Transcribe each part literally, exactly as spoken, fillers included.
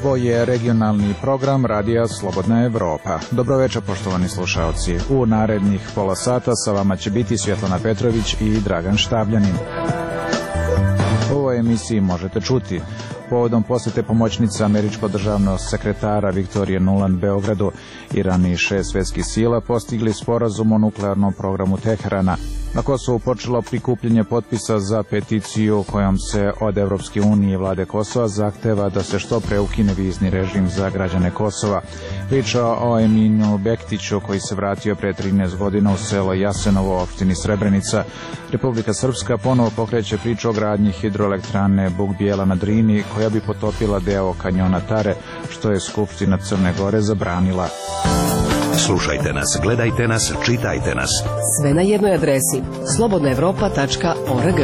Ovo je regionalni program Radija Slobodna Evropa. Dobroveče, poštovani slušaoci. U narednih pola sata sa vama će biti Svjetlana Petrović i Dragan Štabljanin. U ovoj emisiji možete čuti: povodom posete pomoćnice američkog državnog sekretara Viktorije Nuland Beogradu, Iran i šest svjetskih sila postigli sporazum o nuklearnom programu Teherana. Na Kosovu počelo prikupljanje potpisa za peticiju kojom se od Evropske unije i vlade Kosova zahteva da se što pre ukine vizni režim za građane Kosova. Priča o Eminu Bektiću, koji se vratio pre trinaest godina u selo Jasenovo u opštini Srebrenica. Republika Srpska ponovo pokreće priču o gradnji hidroelektrane Buk Bijela na Drini, koja bi potopila deo kanjona Tare, što je Skupština Crne Gore zabranila. Slušajte nas, gledajte nas, čitajte nas. Sve na jednoj adresi: slobodna evropa tačka org.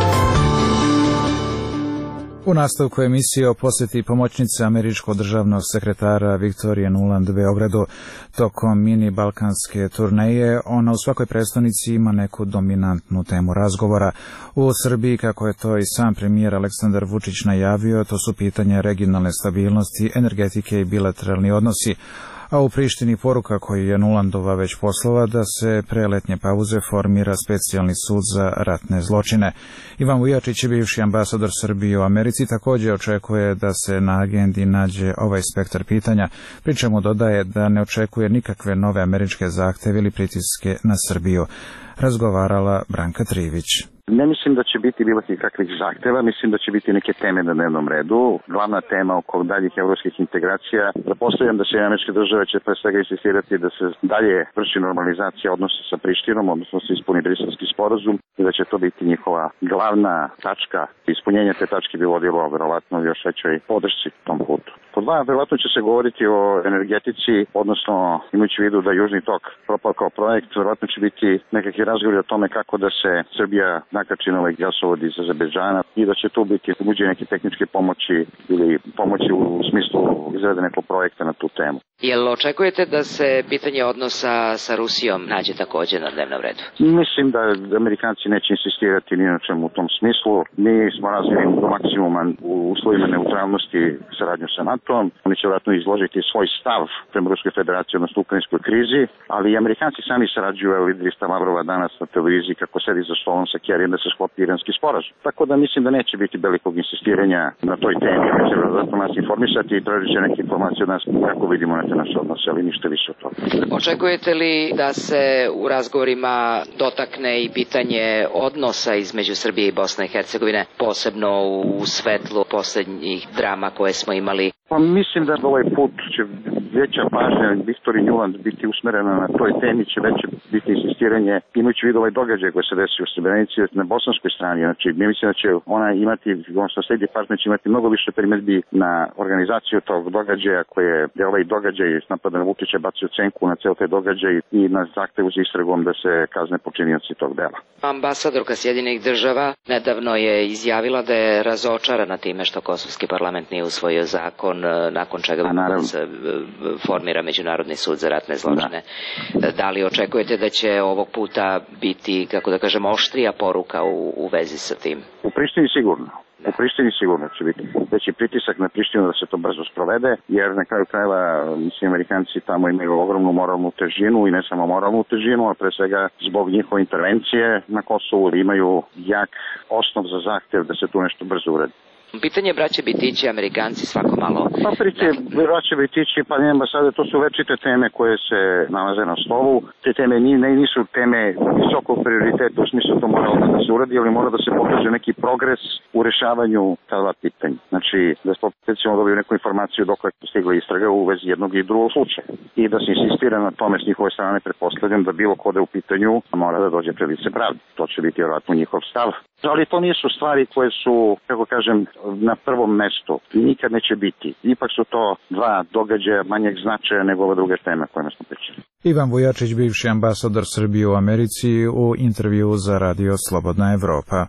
U nastavku emisije o posjeti pomoćnice američkog državnog sekretara Viktorije Nuland Beogradu tokom mini balkanske turneje, ona u svakoj prestonici ima neku dominantnu temu razgovora. U Srbiji, kako je to i sam premijer Aleksandar Vučić najavio, to su pitanja regionalne stabilnosti, energetike i bilateralni odnosi. A u Prištini poruka koju je Nulandova već poslala da se pre letnje pauze formira specijalni sud za ratne zločine. Ivan Vujačić, bivši ambasador Srbije u Americi, također očekuje da se na agendi nađe ovaj spektar pitanja, pri čemu dodaje da ne očekuje nikakve nove američke zahteve ili pritiske na Srbiju. Razgovarala Branka Trivić. Ne mislim da će biti bilo kakvih zahteva, mislim da će biti neke teme na dnevnom redu. Glavna tema oko daljih evropskih integracija, pretpostavljam da će američke države će pre svega insistirati da se dalje vrši normalizacija odnosa sa Prištinom, odnosno se ispuni Briselski sporazum i da će to biti njihova glavna tačka. Ispunjenje te tačke bi vodilo verovatno još većoj podršci tom putu. Pod dva, verovatno će se govoriti o energetici, odnosno imajući u vidu da Južni tok propao kao projekt, verovatno će biti nekakvi razgovori o tome kako da se Srbija nakači na ovaj gasovod iz Azerbejdžana i da će tu biti uđe neke tehničke pomoći ili pomoći u smislu izrade nekog projekta na tu temu. Jel očekujete da se pitanje odnosa sa Rusijom nađe također na dnevnom redu? Mislim da Amerikanci neće insistirati ni na čemu u tom smislu. Mi smo razvili do maksimuma u uslovima neutralnosti saradnju sa NATO-om. Oni će vjerojatno izložiti svoj stav prema Ruskoj federaciji, odnosno ukrajinskoj krizi, ali i Amerikanci sami sarađuju, evo videli ste Lavrova danas na televiziji kako sedi za stolom sa Kerijem da se sklopi iranski sporazum. Tako da mislim da neće biti velikog insistiranja na toj temi. Oni će vjerojatno nas informisati i tražit će neke informacije od nas kako vidimo na te naše odnose, ali ništa više od toga. Očekujete li da se u razgovorima dotakne i pitanje odnosa između Srbije i Bosne i Hercegovine, posebno u svetlu poslednjih drama koje smo imali? Pa mislim da ovaj put će veća pažnja Viktorije Nuland biti usmerena na toj temi, će veće biti insistiranje, imajući vidu ovaj događaj koji se desio u Srebrenici na bosanskoj strani. Znači, mi mislim da će ona imati, odnosno sledi partner će imati mnogo više primjedbi na organizaciju tog događaja, koje je ovaj događaj s napadom Vučića bacio cenku na ceo taj događaj i na zahtevu za istragom da se kazne počinioci tog dela. Ambasadorka Sjedinjenih država nedavno je izjavila da je razočarana time što kosovski parlament nije usvojio zakon nakon čega se formira Međunarodni sud za ratne zločine. Da. da li očekujete da će ovog puta biti, kako da kažem, oštrija poruka u, u vezi sa tim? U Prištini sigurno. U Prištini sigurno će biti veći pritisak na Prištinu da se to brzo sprovede, jer na kraju krajeva, mislim, Amerikanci tamo imaju ogromnu moralnu težinu i ne samo moralnu težinu, a pre svega zbog njihove intervencije na Kosovu imaju jak osnov za zahtev da se tu nešto brzo uredi. Pitanje braće Bitići, Amerikanci svako malo... Pa priče, braće Bitići, pa ne ambasade, to su večite teme koje se nalaze na stolu. Te teme ne, nisu teme visokog prioriteta, u smislu to mora da se uradi, ali mora da se pokaže neki progres u rešavanju ta dva pitanja. Znači, da smo recimo dobili neku informaciju dok je stigla istraga u vezi jednog i drugog slučaja. I da se insistira na tome s njihove strane, pretpostavljam da bilo ko da u pitanju mora da dođe pred lice pravde. To će biti vjerojatno njihov stav. Ali to nisu stvari koje su, kako kažem, na prvom mestu. Nikad neće biti. Ipak su to dva događaja manjeg značaja nego ove druge teme kojima smo pričali. Ivan Vujačić, bivši ambasador Srbije u Americi, u intervju za Radio Slobodna Evropa.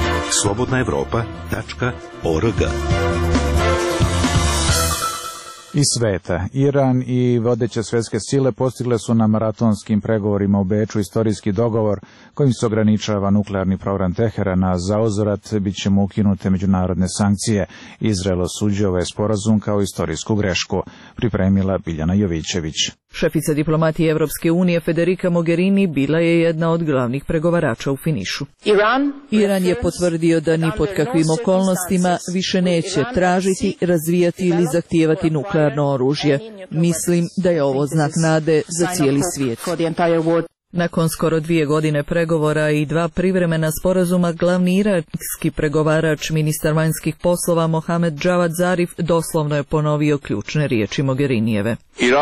slobodna evropa tačka org i sveta. Iran i vodeće svjetske sile postigle su na maratonskim pregovorima u Beču istorijski dogovor kojim se ograničava nuklearni program Teherana. Za uzvrat bit će mu ukinute međunarodne sankcije. Izrael osuđuje ovaj sporazum kao istorijsku grešku, pripremila Biljana Jovićević. Šefica diplomatije Evropske unije Federica Mogherini bila je jedna od glavnih pregovarača u finišu. Iran je potvrdio da ni pod kakvim okolnostima više neće tražiti, razvijati ili zahtijevati nuklearno oružje. Mislim da je ovo znak nade za cijeli svijet. Nakon skoro dvije godine pregovora i dva privremena sporazuma, glavni iranski pregovarač, ministar vanjskih poslova Mohamed Javad Zarif, doslovno je ponovio ključne riječi Mogherinijeve.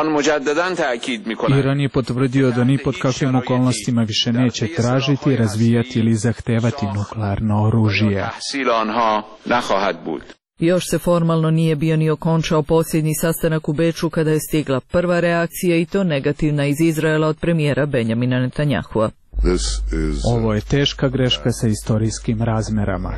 Iran je potvrdio da ni pod kakvim okolnostima više neće tražiti, razvijati ili zahtevati nuklearno oružje. Još se formalno nije bio ni okončao posljednji sastanak u Beču kada je stigla prva reakcija, i to negativna iz Izraela od premijera Benjamina Netanyahua. Ovo je teška greška sa istorijskim razmerama.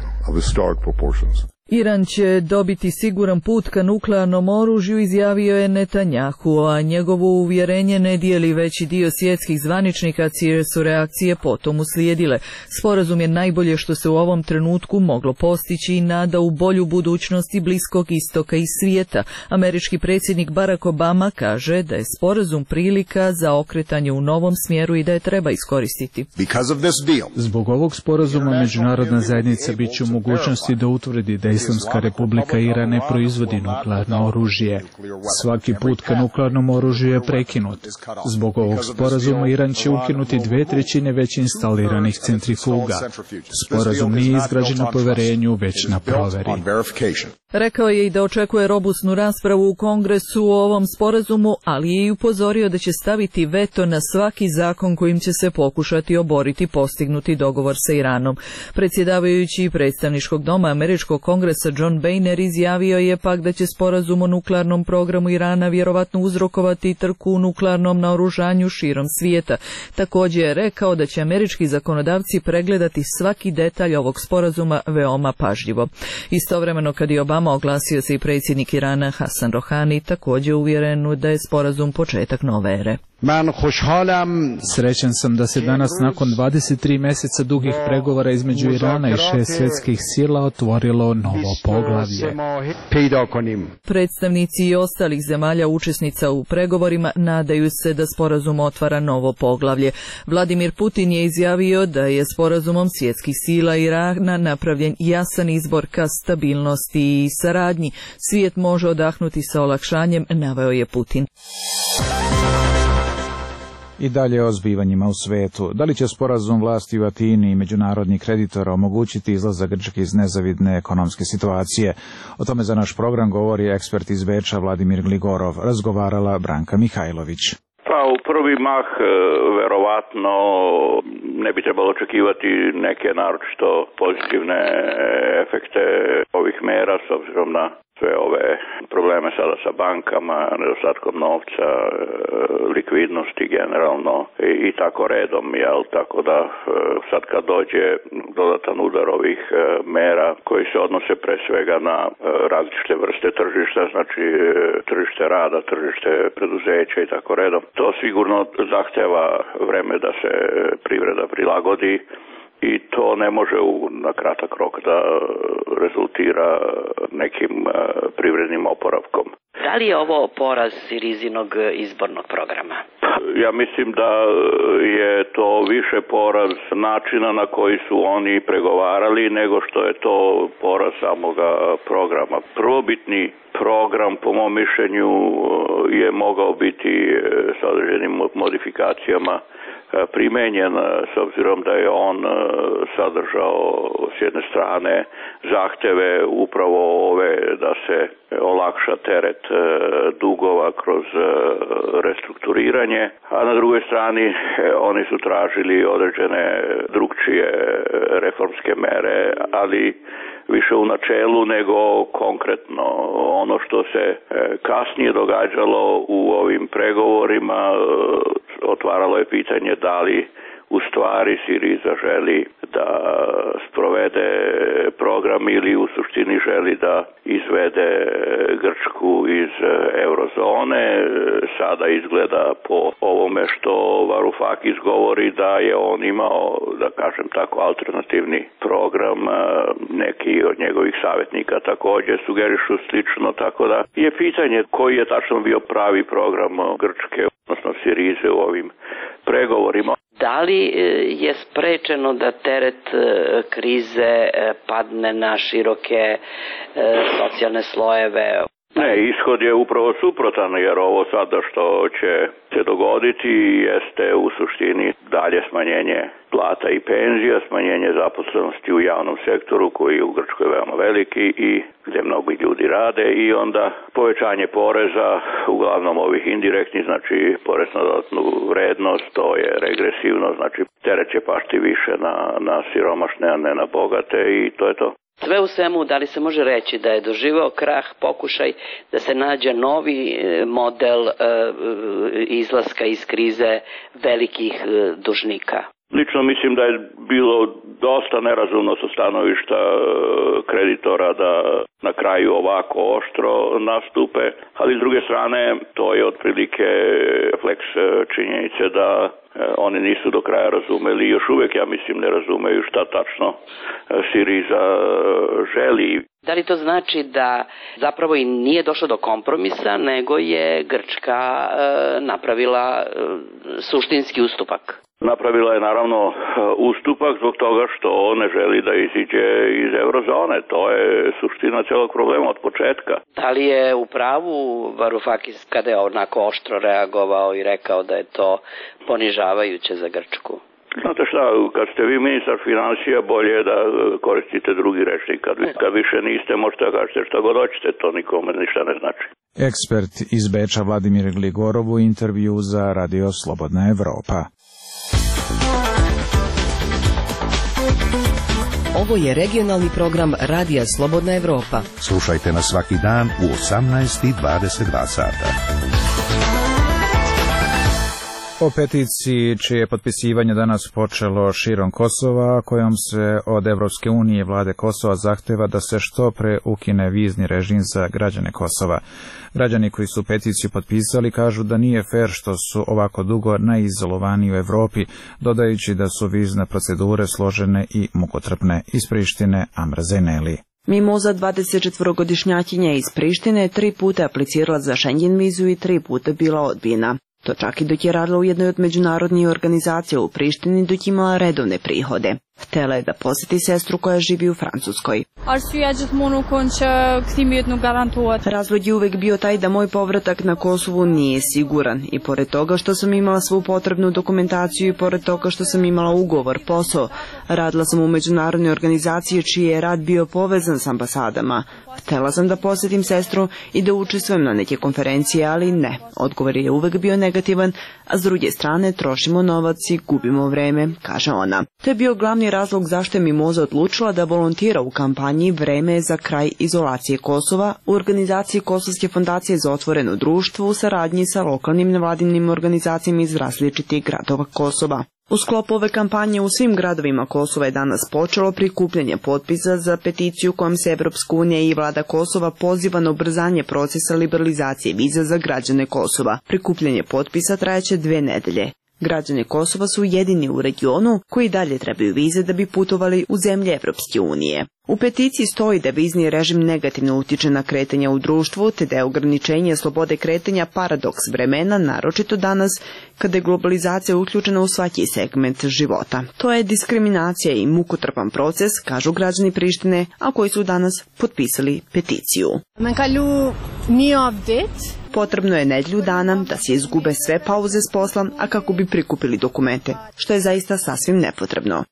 Iran će dobiti siguran put ka nuklearnom oružju, izjavio je Netanyahu, a njegovo uvjerenje ne dijeli veći dio svjetskih zvaničnika, čije su reakcije potom uslijedile. Sporazum je najbolje što se u ovom trenutku moglo postići i nada u bolju budućnosti Bliskog istoka i svijeta. Američki predsjednik Barack Obama kaže da je sporazum prilika za okretanje u novom smjeru i da je treba iskoristiti. Zbog ovog sporazuma međunarodna zajednica bit će u mogućnosti da utvrdi da Islamska republika Iran ne proizvodi nuklearno oružje. Svaki put ka nuklearnom oružju je prekinut. Zbog ovog sporazuma Iran će ukinuti dve trećine već instaliranih centrifuga. Sporazum nije izgrađen na poverenju, već na proveri. Rekao je i da očekuje robusnu raspravu u Kongresu o ovom sporazumu, ali je i upozorio da će staviti veto na svaki zakon kojim će se pokušati oboriti postignuti dogovor sa Iranom. Predsjedavajući predstavničkog doma Američkog kongresa John Boehner izjavio je pak da će sporazum o nuklearnom programu Irana vjerovatno uzrokovati trku u nuklearnom naoružanju širom svijeta. Također je rekao da će američki zakonodavci pregledati svaki detalj ovog sporazuma veoma pažljivo. Istovremeno, kad je Obama oglasio se i predsjednik Irana Hasan Rohani, također uvjeren da je sporazum početak nove ere. Srećan sam da se danas nakon dvadeset tri mjeseca dugih pregovora između Irana i šest svjetskih sila otvorilo novo poglavlje. Predstavnici i ostalih zemalja učesnica u pregovorima nadaju se da sporazum otvara novo poglavlje. Vladimir Putin je izjavio da je sporazumom svjetskih sila Irana napravljen jasan izbor ka stabilnosti i saradnji. Svijet može odahnuti sa olakšanjem, naveo je Putin. I dalje o zbivanjima u svetu. Da li će sporazum vlasti u Atini i međunarodnih kreditora omogućiti izlazak Grčke iz nezavidne ekonomske situacije? O tome za naš program govori ekspert iz Beča Vladimir Gligorov. Razgovarala Branka Mihajlović. Pa u prvi mah verovatno ne bi trebalo očekivati neke naročito pozitivne efekte ovih mera s obzirom na sve ove probleme sada sa bankama, nedostatkom novca, likvidnosti generalno i tako redom, jel? Tako da sad kad dođe dodatan udar ovih mera koji se odnose pre svega na različite vrste tržišta, znači tržište rada, tržište preduzeća i tako redom, to sigurno zahteva vreme da se privreda prilagodi i to ne može u, na kratak rok da rezultira nekim uh, privrednim oporavkom. Da li je ovo poraz Sirizinog izbornog programa? Ja mislim da je to više poraz načina na koji su oni pregovarali nego što je to poraz samoga programa. Prvobitni program, po mom mišljenju, je mogao biti sa određenim modifikacijama primenjen s obzirom da je on sadržao s jedne strane zahteve upravo ove da se olakša teret dugova kroz restrukturiranje, a na drugoj strani oni su tražili određene drugčije reformske mere, ali više u načelu nego konkretno. Ono što se kasnije događalo u ovim pregovorima otvaralo je pitanje da li u stvari Siriza želi da sprovede program ili u suštini želi da izvede Grčku iz eurozone. Sada izgleda po ovome što Varoufakis govori da je on imao, da kažem tako, alternativni program. Neki od njegovih savjetnika također sugerišu slično, tako da je pitanje koji je tačno bio pravi program Grčke, odnosno Sirize u ovim pregovorima. Da li je sprečeno da teret krize padne na široke socijalne slojeve? Ne, ishod je upravo suprotan, jer ovo sada što će se dogoditi jeste u suštini dalje smanjenje plata i penzija, smanjenje zaposlenosti u javnom sektoru koji je u Grčkoj veoma veliki i gdje mnogi ljudi rade, i onda povećanje poreza, uglavnom ovih indirektnih, znači porez na dodatnu vrednost, to je regresivno, znači teret će pašti više na, na siromašne, a ne na bogate, i to je to. Sve u svemu, da li se može reći da je doživeo krah pokušaj da se nađe novi model e, izlaska iz krize velikih e, dužnika? Lično mislim da je bilo dosta nerazumno sa stanovišta kreditora da na kraju ovako oštro nastupe, ali s druge strane to je otprilike refleks činjenice da oni nisu do kraja razumeli, još uvijek ja mislim ne razumeju šta tačno Siriza želi. Da li to znači da zapravo i nije došlo do kompromisa, nego je Grčka e, napravila e, suštinski ustupak? Napravila je naravno ustupak zbog toga što ne želi da iziđe iz eurozone. To je suština celog problema od početka. Da li je u pravu Varoufakis kada je onako oštro reagovao i rekao da je to ponižavajuće za Grčku? Znate šta, kad ste vi ministar financija, bolje je da koristite drugi rečnik. Kad, kad više niste, možete da kažete šta god hoćete, to nikome ništa ne znači. Ekspert iz Beča Vladimir Gligorov u intervju za Radio Slobodna Evropa. Ovo je regionalni program Radija Slobodna Evropa. Slušajte nas svaki dan u osamnaest i dvadeset dva sata. O peticiji čije je potpisivanje danas počelo širom Kosova, kojom se od Evropske unije i vlade Kosova zahteva da se što pre ukine vizni režim za građane Kosova. Građani koji su peticiju potpisali kažu da nije fer što su ovako dugo najizolovaniji u Evropi, dodajući da su vizne procedure složene i mukotrpne. Iz Prištine, Amra Zeneli. Mimoza, dvadesetčetvorogodišnjakinja iz Prištine, tri puta aplicirala za Schengen vizu i tri puta bila odbijena. To čak i dok je radila u jednoj od međunarodnih organizacija u Prištini, dok imala redovne prihode. Htela je da poseti sestru koja živi u Francuskoj. Razlog je uvek bio taj da moj povratak na Kosovu nije siguran, i pored toga što sam imala svu potrebnu dokumentaciju i pored toga što sam imala ugovor, posao, radila sam u međunarodnoj organizaciji čiji je rad bio povezan s ambasadama. Htela sam da posetim sestru i da učestvujem na neke konferencije, ali ne. Odgovor je uvek bio negativan, a s druge strane trošimo novac i gubimo vreme, kaže ona. To je bio glavni razlog zašto je Mimoza odlučila da volontira u kampanji Vreme za kraj izolacije Kosova u organizaciji Kosovske fondacije za otvoreno društvo u saradnji sa lokalnim nevladinim organizacijama iz različitih gradova Kosova. U sklopu ove kampanje u svim gradovima Kosova je danas počelo prikupljanje potpisa za peticiju kojom se Evropska unija i vlada Kosova poziva na ubrzanje procesa liberalizacije viza za građane Kosova. Prikupljanje potpisa trajaće dve nedelje. Građani Kosova su jedini u regionu koji dalje trebaju vize da bi putovali u zemlje Evropske unije. U peticiji stoji da vizni režim negativno utiče na kretanja u društvu, te da je ograničenje slobode kretanja paradoks vremena, naročito danas kada je globalizacija uključena u svaki segment života. To je diskriminacija i mukotrpan proces, kažu građani Prištine, a koji su danas potpisali peticiju. Potrebno je nedjelju dana da se izgube sve pauze s posla, a kako bi prikupili dokumente, što je zaista sasvim nepotrebno.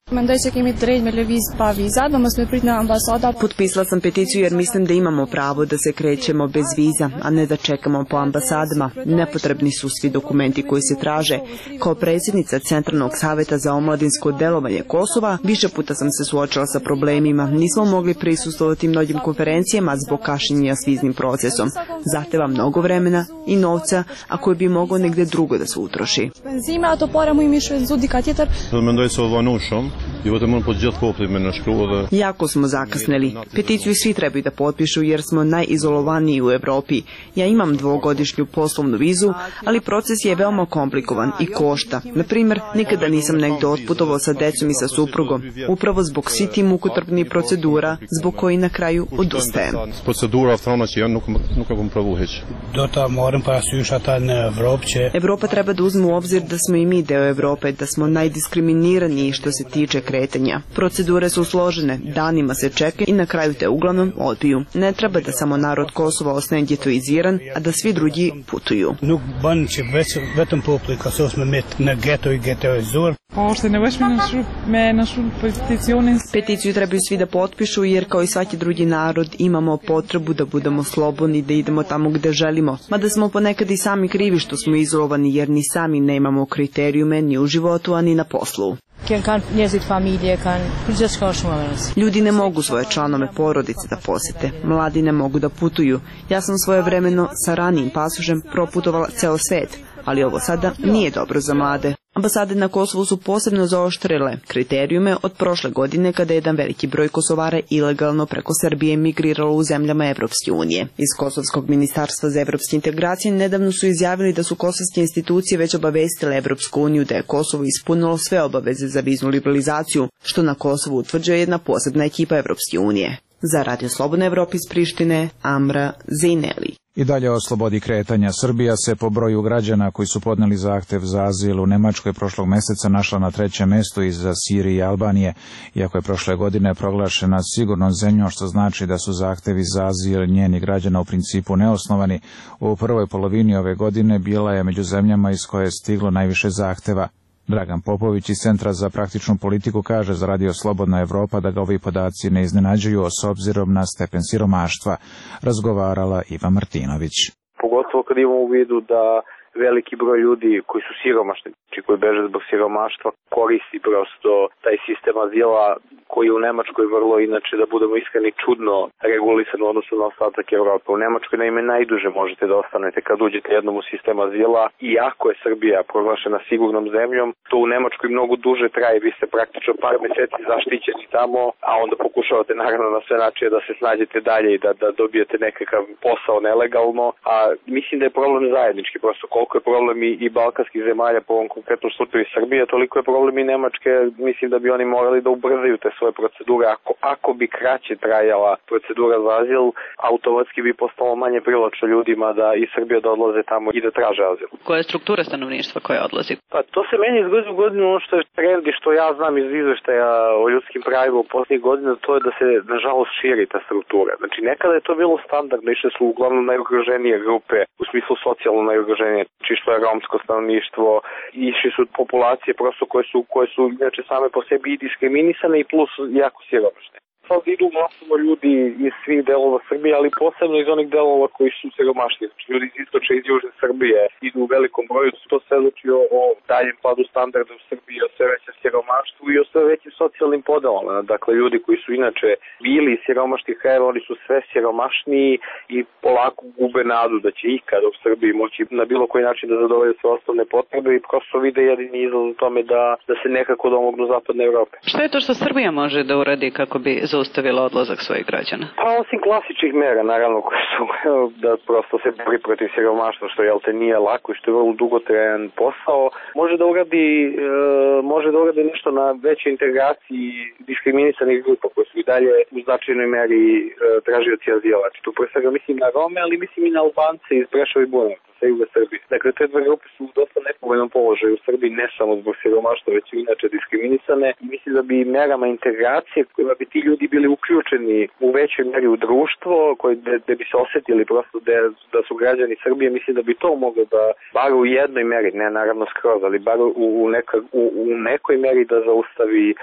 Potpisala sam peticiju jer mislim da imamo pravo da se krećemo bez viza, a ne da čekamo po ambasadama. Nepotrebni su svi dokumenti koji se traže. Kao predsjednica Centralnog savjeta za omladinsko delovanje Kosova, više puta sam se suočila sa problemima. Nismo mogli prisustvovati mnogim konferencijama zbog kašnjenja s viznim procesom. Zahteva mnogo vremena i novca, a koji bi mogao negde drugo da se utroši. Jako smo zakasnili. Peticiju svi trebaju da potpišu jer smo najizolovaniji u Evropi. Ja imam dvogodišnju poslovnu vizu, ali proces je veoma komplikovan i košta. Na primjer, nikada nisam negde otputovao sa decom i sa suprugom, upravo zbog svih tih mukotrpnih procedura, zbog koji na kraju odustajem. Evropa treba da uzme u obzir da smo i mi deo Evrope, da smo najdiskriminiraniji što se tiče kretanja. Procedure su složene, danima se čeka i na kraju te uglavnom odbiju. Ne treba da samo narod Kosova ostane getoiziran, a da svi drugi putuju. Peticiju trebaju svi da potpišu jer kao i svaki drugi narod imamo potrebu da budemo slobodni, da idemo tamo gde želimo. Mada smo ponekad i sami krivi što smo izolovani jer ni sami nemamo kriterijume ni u životu, a ni na poslu. Ljudi ne mogu svoje članove porodice da posete, mladi ne mogu da putuju. Ja sam svojevremeno sa ranijim pasošem proputovala ceo svet, ali ovo sada nije dobro za mlade. Ambasade na Kosovu su posebno zaoštrile kriterijume od prošle godine kada je jedan veliki broj Kosovara ilegalno preko Srbije migriralo u zemljama Evropske unije. Iz Kosovskog ministarstva za evropske integracije nedavno su izjavili da su kosovske institucije već obavestile Evropsku uniju da je Kosovo ispunilo sve obaveze za viznu liberalizaciju, što na Kosovu utvrđuje jedna posebna ekipa Evropske unije. Za Radio Slobodna Evropa iz Prištine, Amra Zejneli. I dalje o slobodi kretanja. Srbija se po broju građana koji su podneli zahtev za azil u Nemačkoj prošlog meseca našla na trećem mestu iza Sirije i Albanije, iako je prošle godine proglašena sigurnom zemljom, što znači da su zahtevi za azil njenih građana u principu neosnovani. U prvoj polovini ove godine bila je među zemljama iz koje je stiglo najviše zahteva. Dragan Popović iz Centra za praktičnu politiku kaže za Radio Slobodna Evropa da ga ovi podaci ne iznenađuju s obzirom na stepen siromaštva. Razgovarala Iva Martinović. Pogotovo kad imamo u vidu da veliki broj ljudi koji su siromašni, znači koji beže zbog siromaštva, koristi prosto taj sistem azila koji je u Nemačkoj vrlo, inače da budemo iskreni, čudno regulisan u odnosu na ostatak Evrope. U Nemačkoj naime najduže možete da ostanete kad uđete jednom u sistem azila, iako je Srbija proglašena sigurnom zemljom, to u Nemačkoj mnogo duže traje, vi ste praktično par meseci zaštićeni tamo, a onda pokušavate naravno na sve načine da se snađete dalje i da, da dobijete nekakav posao nelegalno, a mislim da je problem zajednički, prosto koliko je problem i, i balkanskih zemalja, po ovom konkretnom slučaju i Srbije, toliko je problem i Nemačke, mislim da bi oni morali da ubrzaju te svoje procedure. Ako, ako bi kraće trajala procedura za azil, automatski bi postalo manje privlačno ljudima da iz Srbije da odlaze tamo i da traže azil. Koja je struktura stanovništva koja odlazi? Pa to se meni iz godine u godinu, ono što je trend i što ja znam iz izveštaja o ljudskim pravima u posljednjih godina, to je da se nažalost širi ta struktura. Znači nekada je to bilo standardno, išle su uglavnom najugroženije grupe, u smislu socijalno najugroženije, znači išlo je romsko stanovništvo, išli su populacije prosto koje su, koje su inače same po sebi i diskriminisane i plus jako siromašne. Sad idu masovno ljudi iz svih delova Srbije, ali posebno iz onih delova koji su siromašni. Znači ljudi iz istočne i iz južne Srbije idu u velikom broju. To sve znači o, o daljem padu standarda u Srbiji, o sve većem siromaštvu i o sve većim socijalnim podelama. Dakle, ljudi koji su inače bili iz siromašnih krajeva, oni su sve siromašniji i polako gube nadu da će ikada u Srbiji moći na bilo koji način da zadovolje sve osnovne potrebe i prosto vide jedini izlaz u tome da, da se nekako domognu zapadne Evrope. Šta je to što Srbija može da uradi kako bi zaustavila odlazak svojih građana? Pa osim klasičnih mera, naravno, koje su da prosto se bori protiv siromaštva, što jel te nije lako i što je vrlo dugotrajan posao, može da uradi, e, može da uradi nešto na većoj integraciji diskriminisanih grupa koje su i dalje u značajnoj meri e, tražioci azila. Tu pre svega mislim na Rome, ali mislim i na Albance iz Preševa i Bujanovca sa juga Srbije. Dakle, te dve grupe su u dosta nepovoljnom položaju u Srbiji, ne samo zbog siromaštva, već i inače diskriminisane. Mislim da bi merama integracije kojima bi ti ljudi bili uključeni u većoj meri u društvo, koje da bi se osetili prosto da, da su građani Srbije, mislim da bi to moglo da, bar u jednoj meri, ne naravno skroz, ali bar u, u, neka, u, u nekoj meri da zaustavi uh,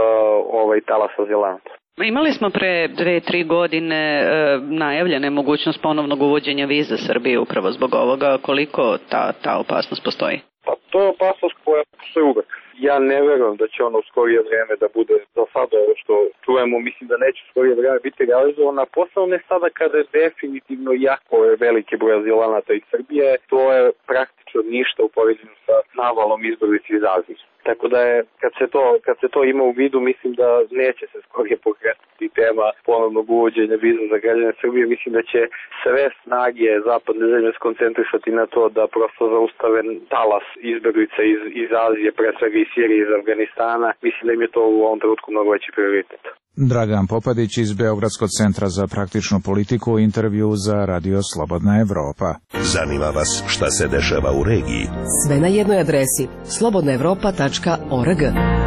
ovaj talas azilanta. Imali smo pre dve, tri godine e, najavljene mogućnost ponovnog uvođenja viza Srbije upravo zbog ovoga. Koliko ta, ta opasnost postoji? Pa to je opasnost koja postoji uvek. Ja ne verujem da će ono u skorije vreme da bude za sada ovo što čujemo, mislim da neće u skorije vreme biti realizovano, a posebno ne sada kada je definitivno jako veliki broj azilanata iz Srbije, to je praktično ništa u poređenju sa navalom izbeglica iz Azije. Tako da je, kad se to, kad se to ima u vidu, mislim da neće se skorije pokretati tema ponovnog uvođenja viza za građane Srbije. Mislim da će sve snage zapadne zemlje skoncentrisati na to da prosto zaustave talas izbeglica iz, iz Azije, pre svega iz Sirije, iz Afganistana. Mislim da im je to u ovom trenutku mnogo veći prioritet. Dragan Popadić iz Beogradskog centra za praktičnu politiku, intervju za Radio Slobodna Evropa. Zanima vas šta se dešava u regiji? Sve na jednoj adresi slobodna evropa tačka org.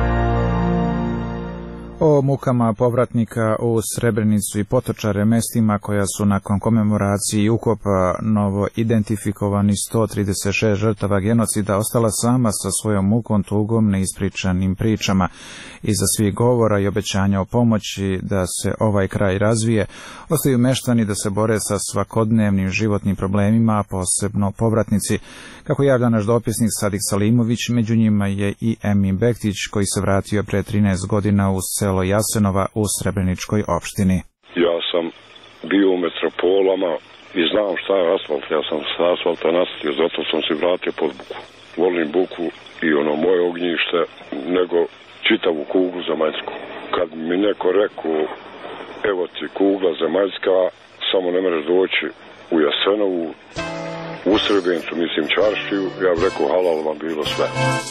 O mukama povratnika u Srebrenicu i Potočare, mestima koja su nakon komemoracije i ukopa novo identifikovani sto trideset šest žrtava genocida ostala sama sa svojom mukom, tugom, neispričanim pričama. Iza svih govora i obećanja o pomoći da se ovaj kraj razvije, ostaju meštani da se bore sa svakodnevnim životnim problemima, a posebno povratnici. Kako javlja naš dopisnik Sadik Salimović, među njima je i Emin Bektić, koji se vratio pre trinaest godina u selo Jasenova u Srebreničkoj opštini. Ja sam bio u metropolama i znam šta je asfalt. Ja sam s asfalta nastio, zato sam se vratio pod buku. Volim buku i ono moje ognjište, nego čitavu kuglu zemaljsku. Kad mi neko rekao, evo ti kugla zemaljska, samo ne možeš doći u Jasenovu, u Srebrenicu, mislim čaršiju, ja bih rekao halal vam bilo sve.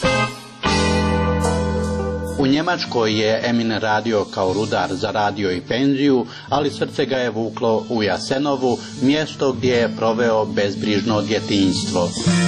U Njemačkoj je Emin radio kao rudar, zaradio i penziju, ali srce ga je vuklo u Jasenovu, mjesto gdje je proveo bezbrižno djetinjstvo.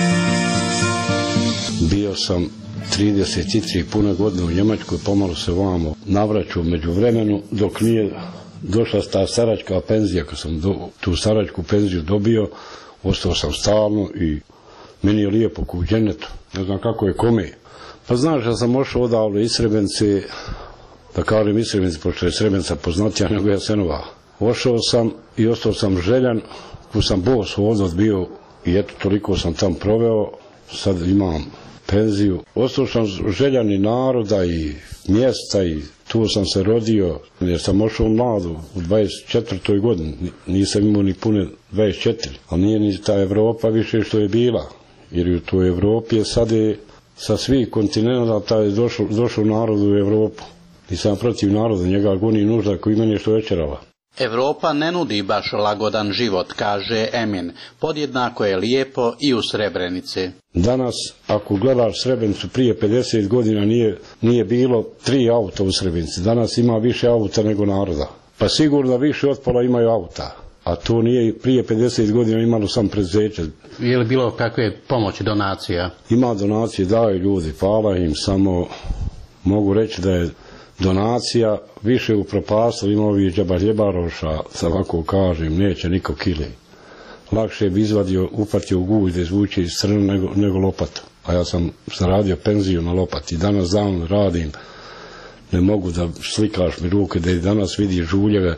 Bio sam trideset tri pune godine u Njemačkoj, pomalo se vamo navraćao među vremenu, dok nije došla ta staračka penzija. Kad sam do, tu staračku penziju dobio, ostao sam stalno i meni je lijepo ku dženetu. Ne znam kako je kome. Pa znaš, ja sam ošao odavle iz Srebrenice, da kažem iz Srebrenice, pošto je Srebrenica poznatija nego Jasenova. Ošao sam i ostao sam željan, ko sam bos ovdje bio i eto toliko sam tam proveo, sad imam penziju. Ostao sam željan i naroda i mjesta i tu sam se rodio, jer sam ošao mladu u dvadeset četvrtoj godini, nisam imao ni pune dvadeset četiri, ali nije ni ta Evropa više što je bila, jer u toj Evropi je sad je sa svih kontinenta je došao, došao narod u Evropu. Nisam protiv naroda, njega goni nužda koji meni je što večerava. Evropa ne nudi baš lagodan život, kaže Emin. Podjednako je lijepo i u Srebrenici. Danas, ako gledaš Srebrenicu, prije pedeset godina nije, nije bilo tri auta u Srebrenici. Danas ima više auta nego naroda. Pa sigurno više od pola imaju auta. A to nije prije pedeset godina imalo sam preduzeće. Je li bilo kakve pomoći, donacija? Ima donacije, daju ljudi, hvala im, samo mogu reći da je donacija više upropastila, ima ovih džabaljebaroša, sa ovako kažem, neće niko kile. Lakše bi izvadio, upatio u guž da izvuče iz crna nego, nego lopatu. A ja sam zaradio penziju na lopati. Danas dan radim, ne mogu da slikaš mi ruke, da i danas vidi žuljeve.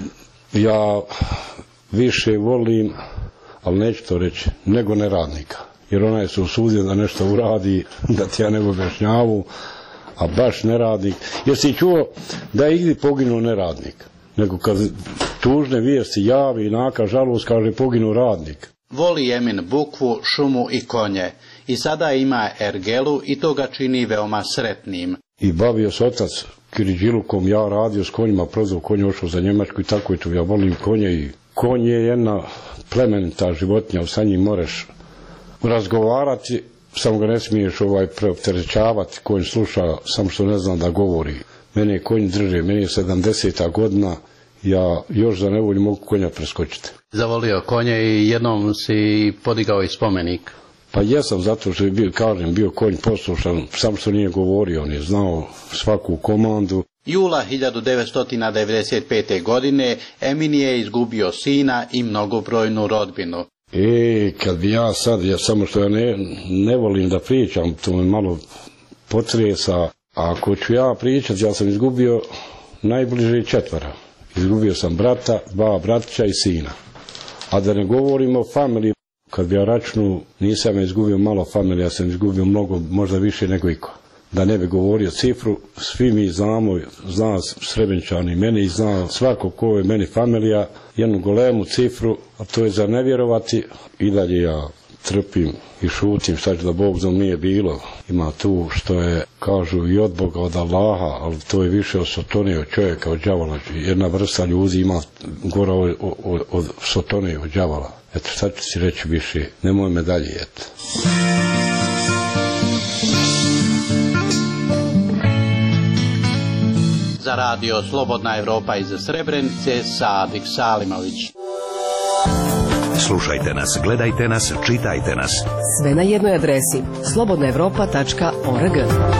Ja više volim, ali neću to reći, nego neradnika. Jer onaj se usudio da nešto uradi, da ti ja ne objašnjavu, a baš neradnik. Jer si čuo da je igdje poginuo neradnik. Nego kad tužne vijesti javi i naka žalost, kaže poginuo radnik. Voli Emin bukvu, šumu i konje. I sada ima ergelu i to ga čini veoma sretnim. I bavio se otac Kiriđilukom, ja radio s konjima, prodao konje, ošao za Njemačku i tako je to. Ja volim konje i konj je jedna plemenita životinja, sa njim moraš razgovarati, samo ga ne smiješ ovaj preopterećavati, konj sluša, samo što ne znam da govori. Mene konj drže, meni je sedamdeseta godina, ja još za nevolju mogu konja preskočiti. Zavolio konje i jednom si podigao i spomenik. Pa jesam, zato što je bio, kažem, bio konj poslušan, sam što nije govorio, on je znao svaku komandu. Jula hiljadu devetsto devedeset pete. godine Emin je izgubio sina i mnogobrojnu rodbinu. E, kad bi ja sad, ja samo što ja ne, ne volim da pričam, to me malo potresa, a ako ću ja pričati, ja sam izgubio najbliže četvora. Izgubio sam brata, dva bratića i sina. A da ne govorimo o familiji, kad bi ja računao, nisam izgubio malo familije, ja sam izgubio mnogo, možda više nego iko. da ne bi govorio cifru, svi mi znamo, zna Srebreničani meni i zna svako ko je meni familija, jednu golemu cifru, a to je za ne vjerovati. I dalje ja trpim i šutim, šta će da Bog znam nije bilo. Ima tu što je, kažu, i od Boga, od Allaha, ali to je više od sotone, od čovjeka, od đavola. Jedna vrsta ljudi ima gora od, od, od sotone, od đavola. Eto, šta ću si reći više, nemoj me dalje, eto. Za radio Slobodna Evropa iz Srebrenice, Sadik Salimović. Slušajte nas, gledajte nas, čitajte nas. Sve na jednoj adresi slobodna evropa tačka org.